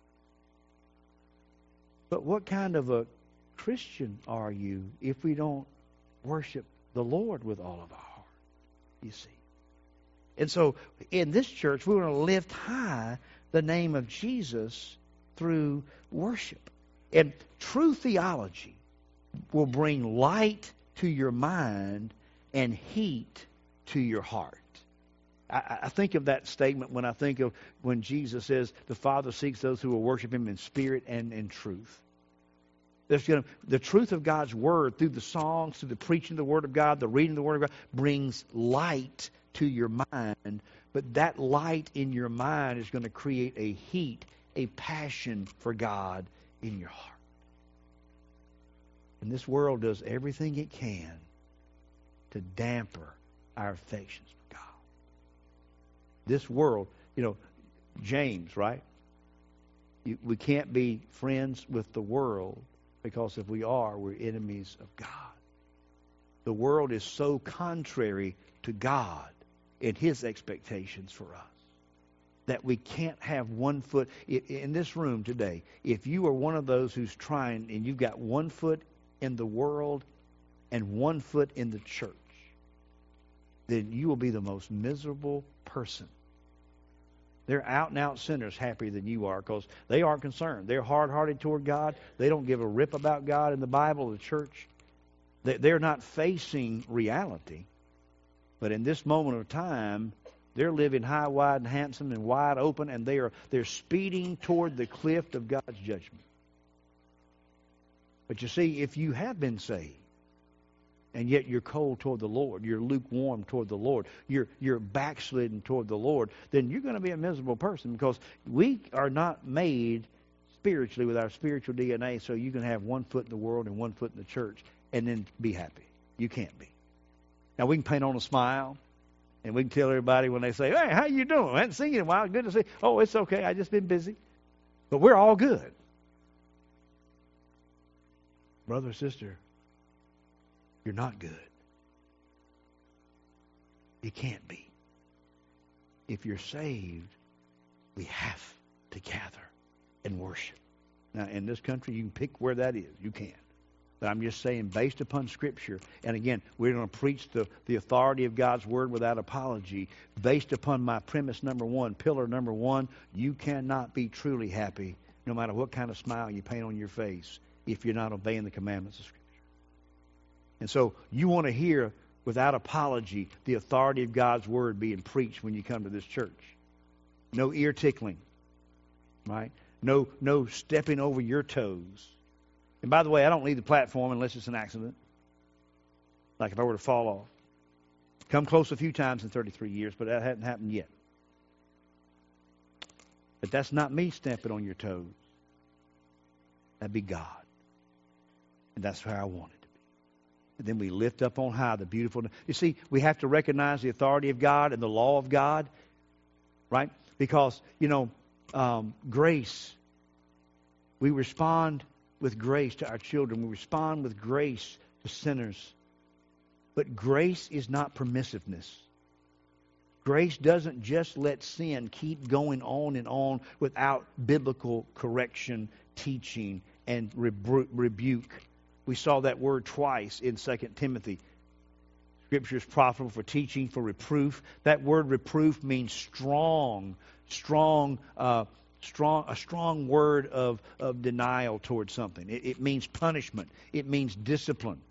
But what kind of a Christian are you if we don't worship the Lord with all of our heart, you see? And so in this church, we're going to lift high the name of Jesus through worship. And true theology will bring light to your mind and heat to your heart. I, I think of that statement when I think of when Jesus says the Father seeks those who will worship Him in spirit and in truth. There's gonna, the truth of God's Word through the songs, through the preaching of the Word of God, the reading of the Word of God, brings light to your mind. But that light in your mind is going to create a heat, a passion for God in your heart. And this world does everything it can to damper our affections for God. This world, you know, James, right? You, we can't be friends with the world, because if we are, we're enemies of God. The world is so contrary to God and His expectations for us that we can't have one foot in this room today. If you are one of those who's trying and you've got one foot in the world and one foot in the church, then you will be the most miserable person. They're out-and-out sinners happier than you are because they aren't concerned. They're hard-hearted toward God. They don't give a rip about God in the Bible, the church. They're not facing reality. But in this moment of time, they're living high, wide, and handsome and wide open, and they are, they're speeding toward the cliff of God's judgment. But you see, if you have been saved, and yet you're cold toward the Lord, you're lukewarm toward the Lord, you're you're backslidden toward the Lord, then you're going to be a miserable person, because we are not made spiritually with our spiritual D N A so you can have one foot in the world and one foot in the church and then be happy. You can't be. Now, we can paint on a smile, and we can tell everybody when they say, "Hey, how you doing? I haven't seen you in a while. Good to see you." "Oh, it's okay. I just been busy." But we're all good. Brother or sister, you're not good. You can't be. If you're saved, we have to gather and worship. Now, in this country, you can pick where that is. You can. But I'm just saying, based upon Scripture, and again, we're going to preach the, the authority of God's Word without apology. Based upon my premise number one, pillar number one, you cannot be truly happy, no matter what kind of smile you paint on your face, if you're not obeying the commandments of Scripture. And so you want to hear, without apology, the authority of God's Word being preached when you come to this church. No ear tickling, right? No, no stepping over your toes. And by the way, I don't leave the platform unless it's an accident, like if I were to fall off. Come close a few times in thirty-three years, but that hadn't happened yet. But that's not me stepping on your toes. That'd be God. And that's how I want it to be. And then we lift up on high the beautiful... You see, we have to recognize the authority of God and the law of God, right? Because, you know, um, grace, we respond with grace to our children. We respond with grace to sinners. But grace is not permissiveness. Grace doesn't just let sin keep going on and on without biblical correction, teaching, and rebu- rebuke. We saw that word twice in Second Timothy. Scripture is profitable for teaching, for reproof. That word reproof means strong, strong, uh, strong, a strong word of, of denial towards something. It, it means punishment. It means discipline.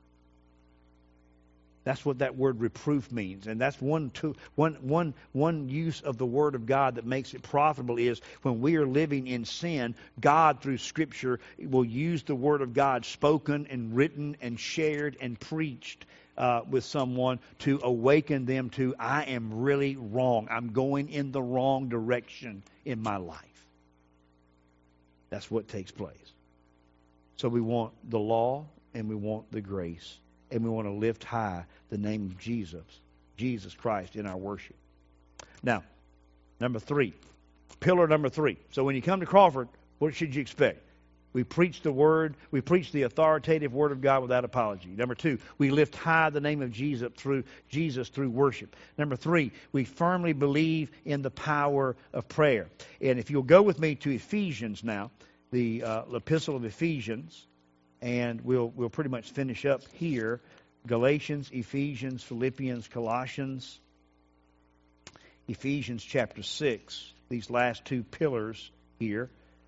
That's what that word reproof means. And that's one, two, one, one, one use of the Word of God that makes it profitable is when we are living in sin, God, through Scripture, will use the Word of God spoken and written and shared and preached uh, with someone to awaken them to, I am really wrong. I'm going in the wrong direction in my life. That's what takes place. So we want the law and we want the grace. And we want to lift high the name of Jesus, Jesus Christ, in our worship. Now, number three, pillar number three. So when you come to Crawford, what should you expect? We preach the Word. We preach the authoritative Word of God without apology. Number two, we lift high the name of Jesus through Jesus through worship. Number three, we firmly believe in the power of prayer. And if you'll go with me to Ephesians now, the uh, epistle of Ephesians, and we'll we'll pretty much finish up here. Galatians, Ephesians, Philippians, Colossians, Ephesians chapter six. These last two pillars here.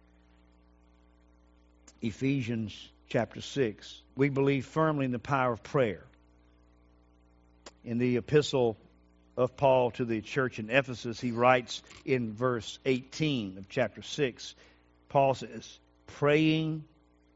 Ephesians chapter six. We believe firmly in the power of prayer. In the epistle of Paul to the church in Ephesus. He writes in verse eighteen of chapter six, Paul says, praying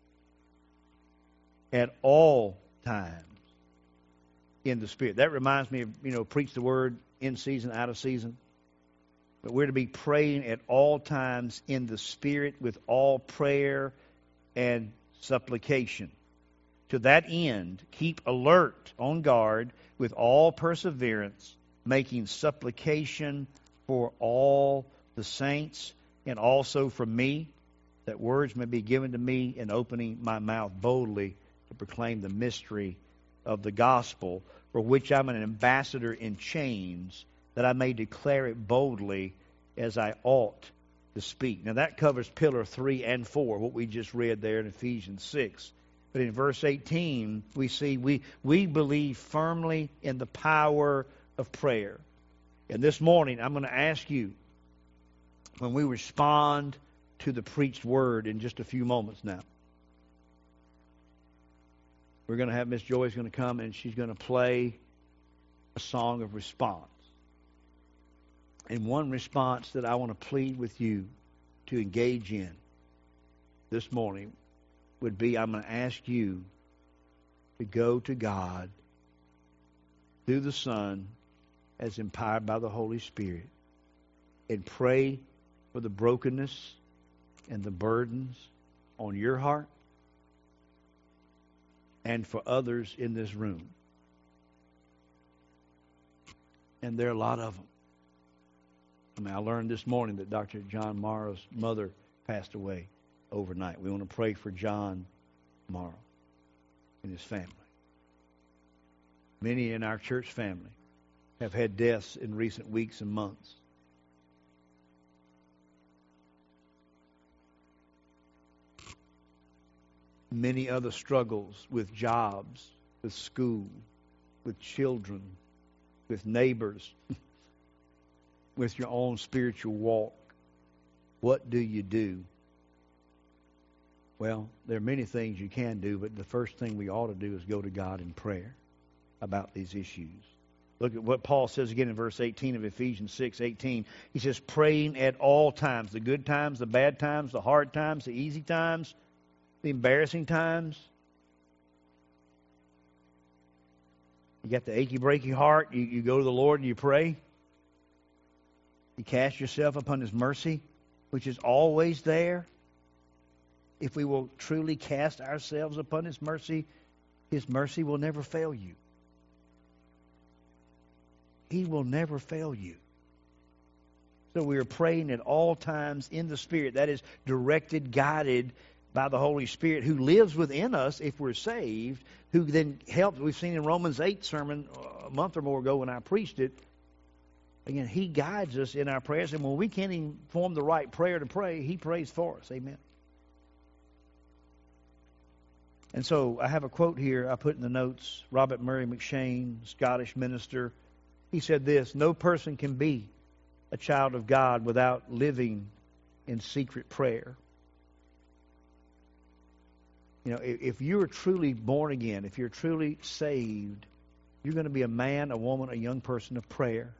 at all times in the Spirit. That reminds me of, you know, preach the word in season, out of season. But we're to be praying at all times in the Spirit with all prayer and supplication. To that end, keep alert, on guard, with all perseverance, making supplication for all the saints, and also for me, that words may be given to me in opening my mouth boldly to proclaim the mystery of the gospel, for which I'm an ambassador in chains, that I may declare it boldly as I ought to speak. Now that covers pillar three and four, what we just read there in Ephesians six. But in verse eighteen, we see we, we believe firmly in the power of prayer. And this morning, I'm going to ask you, when we respond to the preached word in just a few moments now, we're going to have Miss Joy's going to come and she's going to play a song of response. And one response that I want to plead with you to engage in this morning would be, I'm going to ask you to go to God through the Son as empowered by the Holy Spirit and pray for the brokenness and the burdens on your heart and for others in this room. And there are a lot of them. I mean, I learned this morning that Doctor John Morrow's mother passed away overnight. We want to pray for John Morrow and his family. Many in our church family have had deaths in recent weeks and months. Many other struggles with jobs, with school, with children, with neighbors, with your own spiritual walk. What do you do? Well, there are many things you can do, but the first thing we ought to do is go to God in prayer about these issues. Look at what Paul says again in verse eighteen of Ephesians six eighteen. He says, praying at all times, the good times, the bad times, the hard times, the easy times, the embarrassing times. You got the achy, breaky heart, you, you go to the Lord and you pray. You cast yourself upon His mercy, which is always there. If we will truly cast ourselves upon His mercy, His mercy will never fail you. He will never fail you. So we are praying at all times in the Spirit. That is directed, guided by the Holy Spirit who lives within us if we're saved, who then helps. We've seen in Romans eight sermon a month or more ago when I preached it. Again, He guides us in our prayers. And when we can't even form the right prayer to pray, He prays for us. Amen. And so I have a quote here I put in the notes. Robert Murray McCheyne, Scottish minister, he said this: no person can be a child of God without living in secret prayer. You know, if you're truly born again, if you're truly saved, you're going to be a man, a woman, a young person of prayer.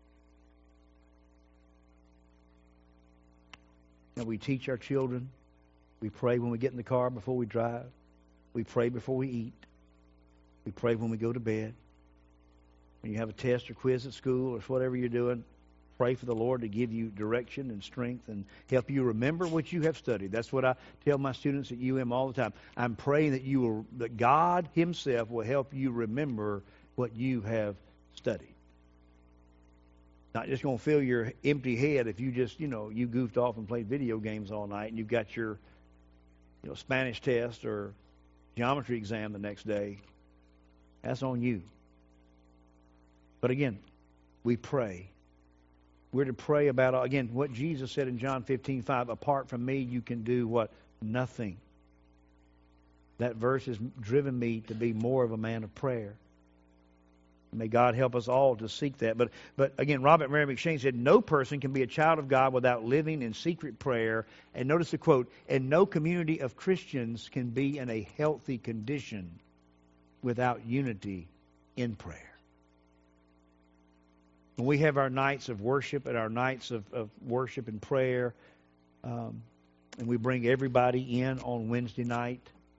And we teach our children. We pray when we get in the car before we drive. We pray before we eat. We pray when we go to bed. When you have a test or quiz at school or whatever you're doing, pray for the Lord to give you direction and strength and help you remember what you have studied. That's what I tell my students at U M all the time. I'm praying that you will, that God Himself will help you remember what you have studied. Not just going to fill your empty head if you just, you know, you goofed off and played video games all night and you've got your, you know, Spanish test or geometry exam the next day. That's on you. But again, we pray. We're to pray about, again, what Jesus said in John fifteen five, apart from me, you can do what? Nothing. That verse has driven me to be more of a man of prayer. May God help us all to seek that. But but again, Robert Murray McCheyne said, no person can be a child of God without living in secret prayer. And notice the quote, and no community of Christians can be in a healthy condition without unity in prayer. When we have our nights of worship and our nights of, of worship and prayer, um, and we bring everybody in on Wednesday night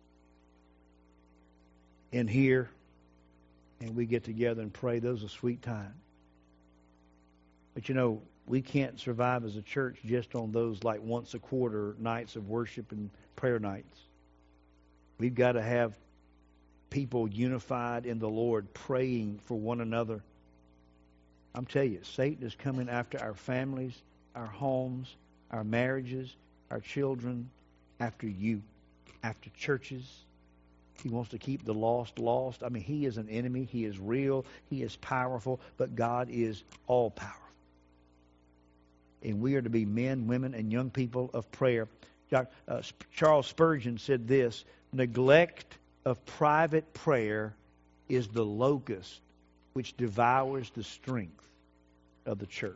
in here, and we get together and pray, those are sweet times. But you know, we can't survive as a church just on those like once a quarter nights of worship and prayer nights. We've got to have people unified in the Lord, praying for one another. I'm telling you, Satan is coming after our families, our homes, our marriages, our children, after you, after churches. He wants to keep the lost lost. I mean, he is an enemy. He is real. He is powerful. But God is all powerful. And we are to be men, women, and young people of prayer. Uh, Charles Spurgeon said this: neglect of private prayer is the locust which devours the strength of the church.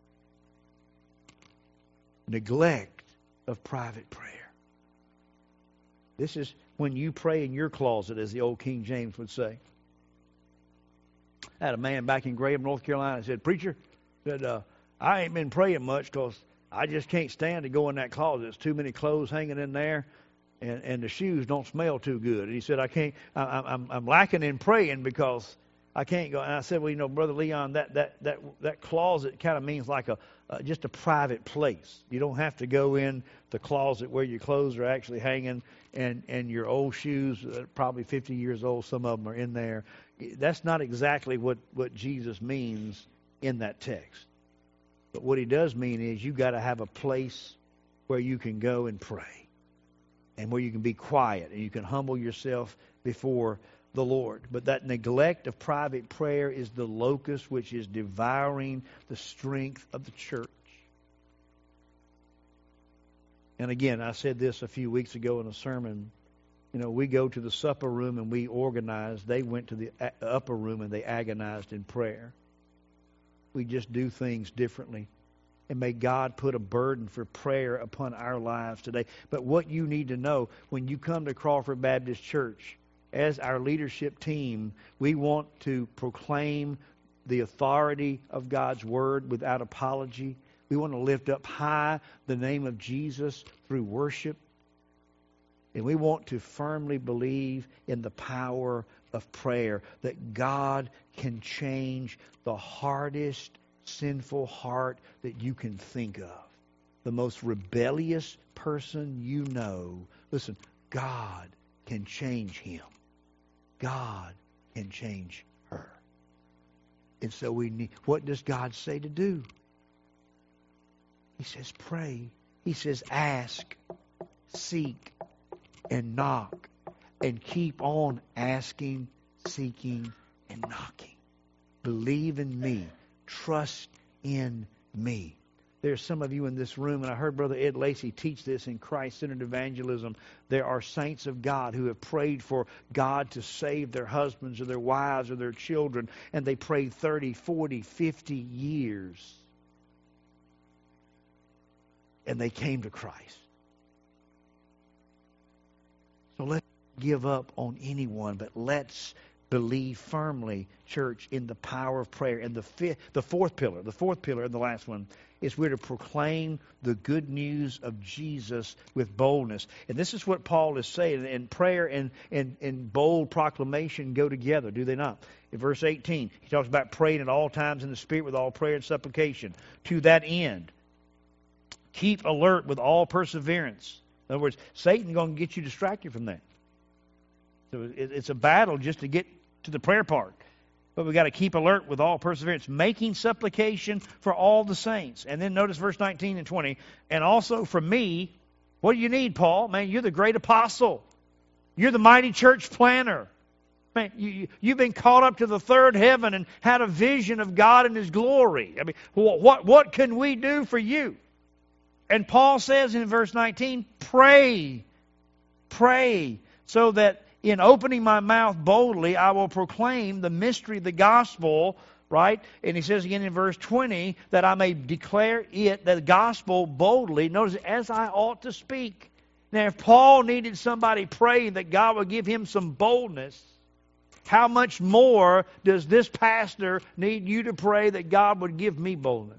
Neglect of private prayer. This is when you pray in your closet, as the old King James would say. I had a man back in Graham, North Carolina, said, "Preacher, said, uh, I ain't been praying much because I just can't stand to go in that closet. There's too many clothes hanging in there, and, and the shoes don't smell too good." And he said, I can't, I, I'm, I'm lacking in praying because I can't go. And I said, well, you know, Brother Leon, that, that, that, that closet kind of means like a uh, just a private place. You don't have to go in the closet where your clothes are actually hanging and, and your old shoes, uh, probably fifty years old, some of them are in there. That's not exactly what, what Jesus means in that text. But what he does mean is you got to have a place where you can go and pray, and where you can be quiet and you can humble yourself before the Lord. But that neglect of private prayer is the locust which is devouring the strength of the church. And again, I said this a few weeks ago in a sermon. You know, we go to the supper room and we organize. They went to the upper room and they agonized in prayer. We just do things differently. And may God put a burden for prayer upon our lives today. But what you need to know, when you come to Crawford Baptist Church, as our leadership team, we want to proclaim the authority of God's Word without apology. We want to lift up high the name of Jesus through worship. And we want to firmly believe in the power of prayer, that God can change the hardest sinful heart that you can think of. The most rebellious person you know, listen, God can change him. God can change her. And so we need, what does God say to do? He says pray. He says ask, seek, and knock. And keep on asking, seeking, and knocking. Believe in me. Trust in me. There's some of you in this room, and I heard Brother Ed Lacey teach this in Christ-centered evangelism. There are saints of God who have prayed for God to save their husbands or their wives or their children, and they prayed thirty, forty, fifty years. And they came to Christ. So let's give up on anyone, but let's believe firmly, church, in the power of prayer. And the fifth, the fourth pillar, the fourth pillar, and the last one, is we're to proclaim the good news of Jesus with boldness. And this is what Paul is saying. And prayer and, and, and bold proclamation go together, do they not? In verse eighteen, he talks about praying at all times in the Spirit with all prayer and supplication. To that end, keep alert with all perseverance. In other words, Satan's going to get you distracted from that. So it's a battle just to get to the prayer part. But we've got to keep alert with all perseverance, making supplication for all the saints. And then notice verse nineteen and twenty. And also for me, what do you need, Paul? Man, you're the great apostle. You're the mighty church planner. Man, you, you've been caught up to the third heaven and had a vision of God and His glory. I mean, what, what can we do for you? And Paul says in verse nineteen, pray, pray, so that in opening my mouth boldly, I will proclaim the mystery of the gospel, right? And he says again in verse twenty, that I may declare it, the gospel, boldly. Notice, as I ought to speak. Now, if Paul needed somebody praying that God would give him some boldness, How much more does this pastor need you to pray that God would give me boldness?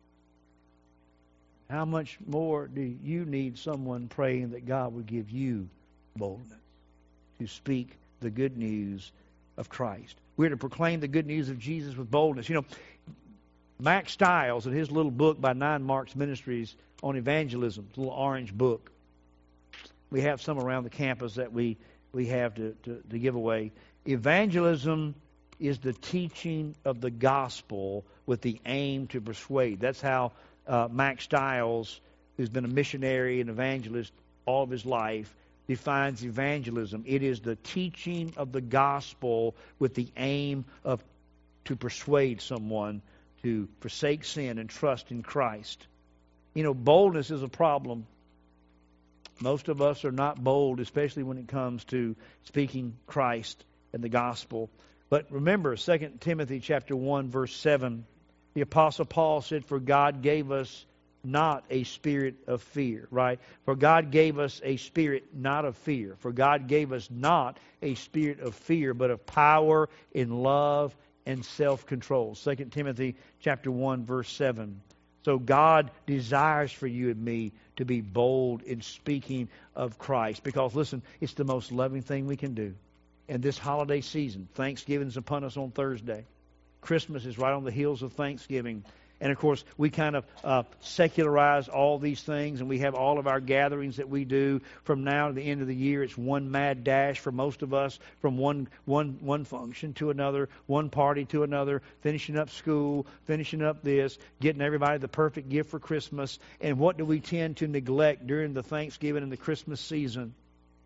How much more do you need someone praying that God would give you boldness to speak the good news of Christ? We're to proclaim the good news of Jesus with boldness. You know, Max Stiles, in his little book by Nine Marks Ministries on evangelism, a little orange book. We have some around the campus that we, we have to, to, to give away. Evangelism is the teaching of the gospel with the aim to persuade. That's how uh, Max Stiles, who's been a missionary and evangelist all of his life, defines evangelism. It is the teaching of the gospel with the aim of to persuade someone to forsake sin and trust in Christ. You know, boldness is a problem. Most of us are not bold, especially when it comes to speaking Christ and the gospel. But remember, Second Timothy chapter one, verse seven, the Apostle Paul said, "For God gave us not a spirit of fear," right? For God gave us a spirit not of fear. For God gave us not a spirit of fear, but of power, in love, and self-control. Second Timothy chapter one, verse seven. So God desires for you and me to be bold in speaking of Christ. Because, listen, it's the most loving thing we can do. And this holiday season, Thanksgiving's upon us on Thursday. Christmas is right on the heels of Thanksgiving. And, of course, we kind of uh, secularize all these things, and we have all of our gatherings that we do from now to the end of the year. It's one mad dash for most of us, from one one one function to another, one party to another, finishing up school, finishing up this, getting everybody the perfect gift for Christmas. And what do we tend to neglect during the Thanksgiving and the Christmas season?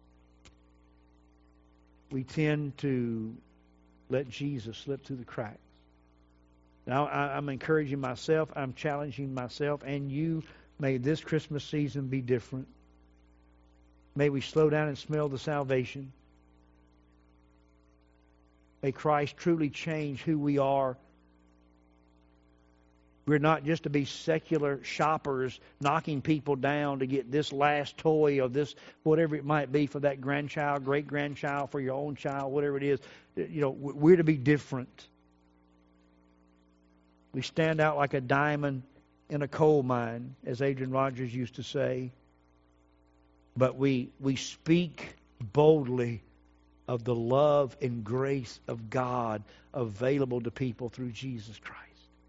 We tend to let Jesus slip through the cracks. Now, I'm encouraging myself, I'm challenging myself, and you, may this Christmas season be different. May we slow down and smell the salvation. May Christ truly change who we are. We're not just to be secular shoppers knocking people down to get this last toy or this, whatever it might be for that grandchild, great-grandchild, for your own child, whatever it is. You know, we're to be different. We stand out like a diamond in a coal mine, as Adrian Rogers used to say. But we we speak boldly of the love and grace of God available to people through Jesus Christ.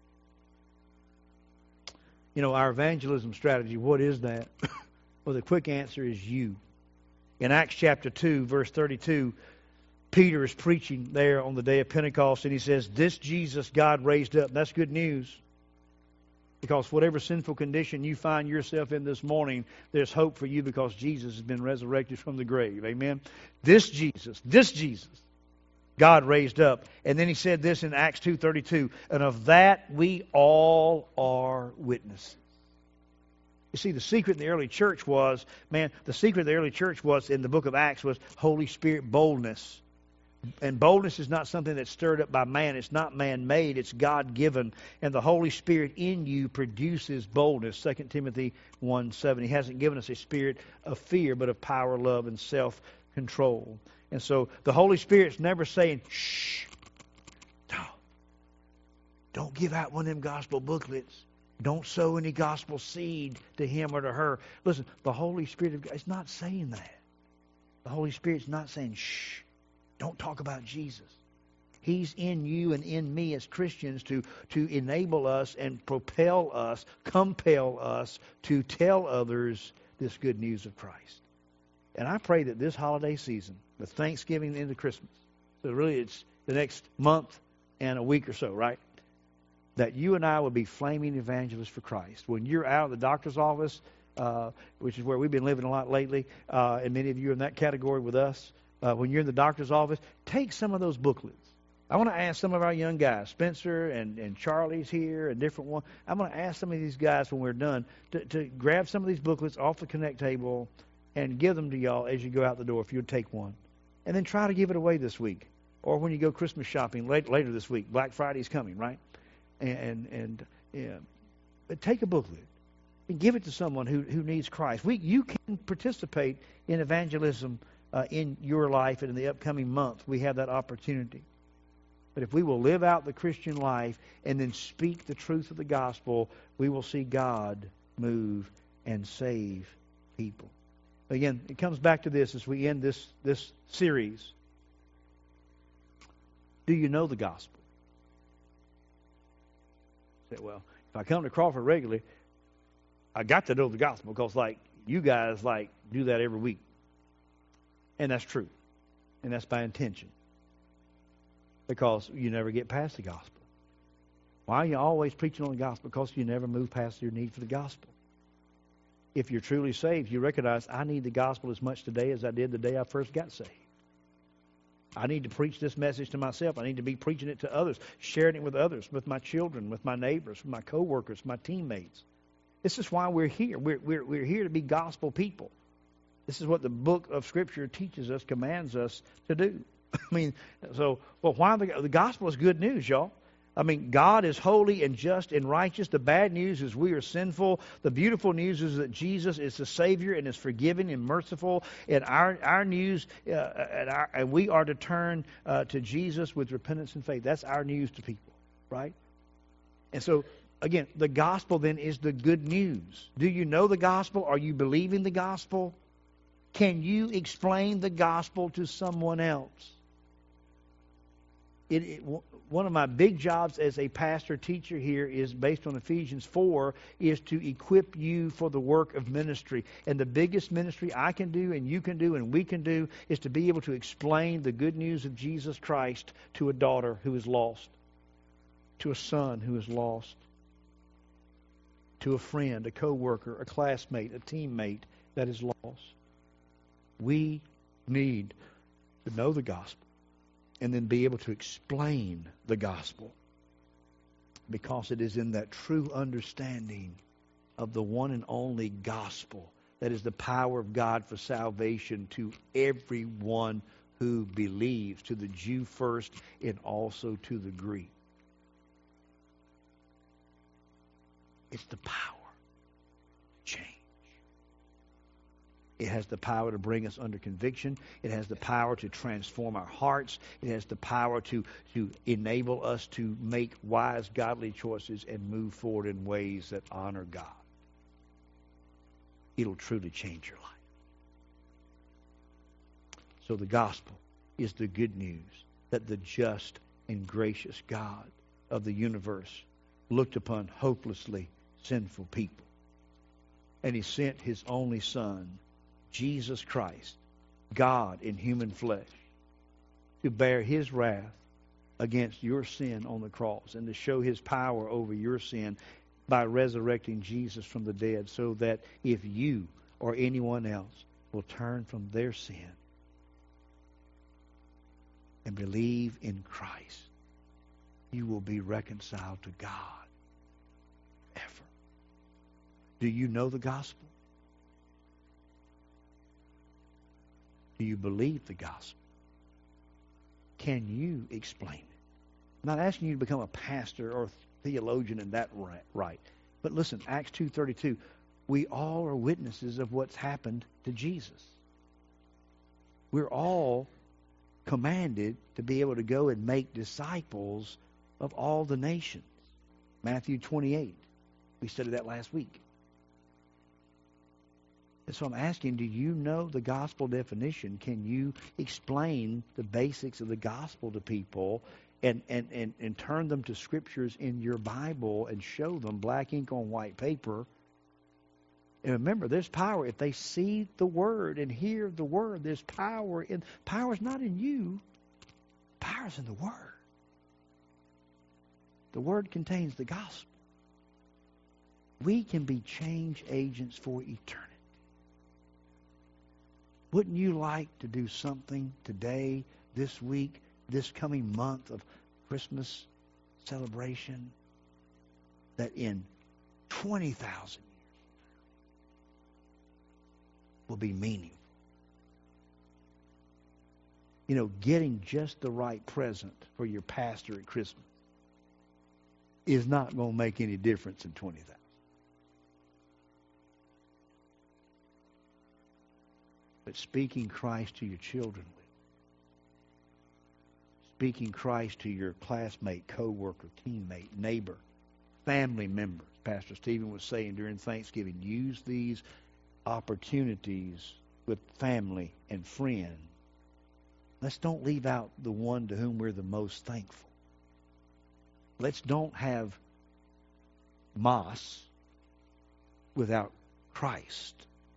You know, our evangelism strategy, what is that? Well, the quick answer is you. In Acts chapter two, verse thirty-two, Peter is preaching there on the day of Pentecost, and he says, "This Jesus God raised up." That's good news. Because whatever sinful condition you find yourself in this morning, there's hope for you because Jesus has been resurrected from the grave. Amen? This Jesus, this Jesus, God raised up. And then he said this in Acts two thirty-two, "And of that we all are witnesses." You see, the secret in the early church was, man, the secret of the early church was, in the book of Acts, was Holy Spirit boldness. And boldness is not something that's stirred up by man. It's not man-made. It's God-given. And the Holy Spirit in you produces boldness. Second Timothy one seven. He hasn't given us a spirit of fear, but of power, love, and self-control. And so the Holy Spirit's never saying, "Shh, no, don't give out one of them gospel booklets. Don't sow any gospel seed to him or to her." Listen, the Holy Spirit of God is not saying that. The Holy Spirit's not saying, "Shh, don't talk about Jesus." He's in you and in me as Christians to, to enable us and propel us, compel us to tell others this good news of Christ. And I pray that this holiday season, with Thanksgiving into Christmas, so really it's the next month and a week or so, right? That you and I will be flaming evangelists for Christ. When you're out of the doctor's office, uh, which is where we've been living a lot lately, uh, and many of you are in that category with us, Uh, when you're in the doctor's office, take some of those booklets. I want to ask some of our young guys, Spencer and, and Charlie's here, and different ones. I'm going to ask some of these guys when we're done to, to grab some of these booklets off the Connect table and give them to y'all as you go out the door, if you'd take one. And then try to give it away this week. Or when you go Christmas shopping late, later this week. Black Friday's coming, right? And, and, and yeah. But take a booklet and give it to someone who, who needs Christ. We, you can participate in evangelism uh, in your life and in the upcoming month, we have that opportunity. But if we will live out the Christian life and then speak the truth of the gospel, we will see God move and save people. Again, it comes back to this as we end this, this series. Do you know the gospel? Say, well, if I come to Crawford regularly, I got to know the gospel because, like, you guys, like, do that every week. And that's true. And that's by intention. Because you never get past the gospel. Why are you always preaching on the gospel? Because you never move past your need for the gospel. If you're truly saved, you recognize, I need the gospel as much today as I did the day I first got saved. I need to preach this message to myself. I need to be preaching it to others, sharing it with others, with my children, with my neighbors, with my coworkers, my teammates. This is why we're here. We're, we're, we're here to be gospel people. This is what the book of Scripture teaches us, commands us to do. I mean, so, well, why the, the gospel is good news, y'all. I mean, God is holy and just and righteous. The bad news is we are sinful. The beautiful news is that Jesus is the Savior and is forgiving and merciful. And our our news, uh, and, our, and we are to turn uh, to Jesus with repentance and faith. That's our news to people, right? And so, again, the gospel then is the good news. Do you know the gospel? Are you believing the gospel? Can you explain the gospel to someone else? It, it, one of my big jobs as a pastor teacher here is based on Ephesians four, is to equip you for the work of ministry. And the biggest ministry I can do and you can do and we can do is to be able to explain the good news of Jesus Christ to a daughter who is lost, to a son who is lost, to a friend, a coworker, a classmate, a teammate that is lost. We need to know the gospel and then be able to explain the gospel, because it is in that true understanding of the one and only gospel that is the power of God for salvation to everyone who believes, to the Jew first and also to the Greek. It's the power to change. It has the power to bring us under conviction. It has the power to transform our hearts. It has the power to, to enable us to make wise, godly choices and move forward in ways that honor God. It'll truly change your life. So the gospel is the good news that the just and gracious God of the universe looked upon hopelessly sinful people. And He sent His only Son, Jesus Christ, God in human flesh, to bear His wrath against your sin on the cross and to show His power over your sin by resurrecting Jesus from the dead, so that if you or anyone else will turn from their sin and believe in Christ, you will be reconciled to God ever. Do you know the gospel? Do you believe the gospel? Can you explain it? I'm not asking you to become a pastor or theologian in that right. But listen, Acts two thirty-two, we all are witnesses of what's happened to Jesus. We're all commanded to be able to go and make disciples of all the nations. Matthew twenty-eight. We studied that last week. And so I'm asking, do you know the gospel definition? Can you explain the basics of the gospel to people and, and, and, and turn them to scriptures in your Bible and show them black ink on white paper? And remember, there's power. If they see the Word and hear the Word, there's power. In, power's not in you. Power's in the Word. The Word contains the gospel. We can be change agents for eternity. Wouldn't you like to do something today, this week, this coming month of Christmas celebration, that in twenty thousand years will be meaningful? You know, getting just the right present for your pastor at Christmas is not going to make any difference in twenty thousand. but speaking Christ to your children with. Speaking Christ to your classmate, co-worker, teammate, neighbor, family member. Pastor Stephen was saying during Thanksgiving, use these opportunities with family and friends. Let's don't leave out the one to whom we're the most thankful. Let's don't have Moss without Christ.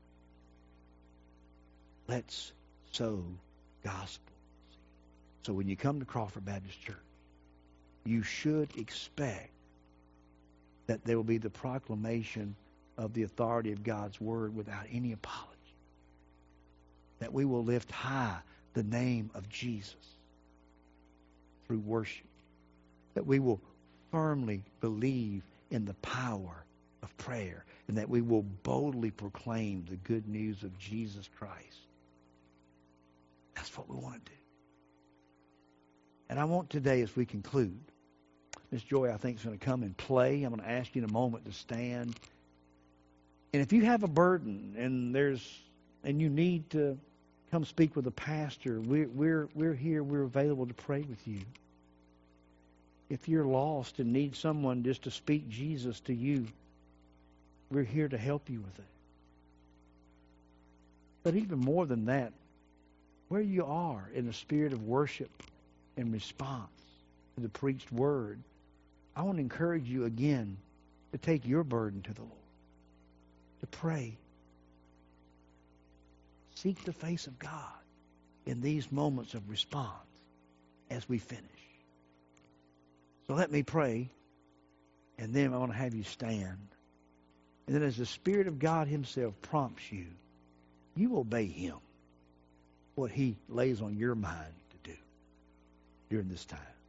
Let's sow gospel. So when you come to Crawford Baptist Church, you should expect that there will be the proclamation of the authority of God's Word without any apology. That we will lift high the name of Jesus through worship. That we will firmly believe in the power of prayer. And that we will boldly proclaim the good news of Jesus Christ. That's what we want to do. And I want today, as we conclude, Miss Joy, I think, is going to come and play. I'm going to ask you in a moment to stand. And if you have a burden and there's and you need to come speak with a pastor, we're we're we're here. We're available to pray with you. If you're lost and need someone just to speak Jesus to you, we're here to help you with it. But even more than that, where you are in a spirit of worship and response to the preached word, I want to encourage you again to take your burden to the Lord, to pray. Seek the face of God in these moments of response as we finish. So let me pray, and then I want to have you stand. And then as the Spirit of God Himself prompts you, you obey Him, what He lays on your mind to do during this time.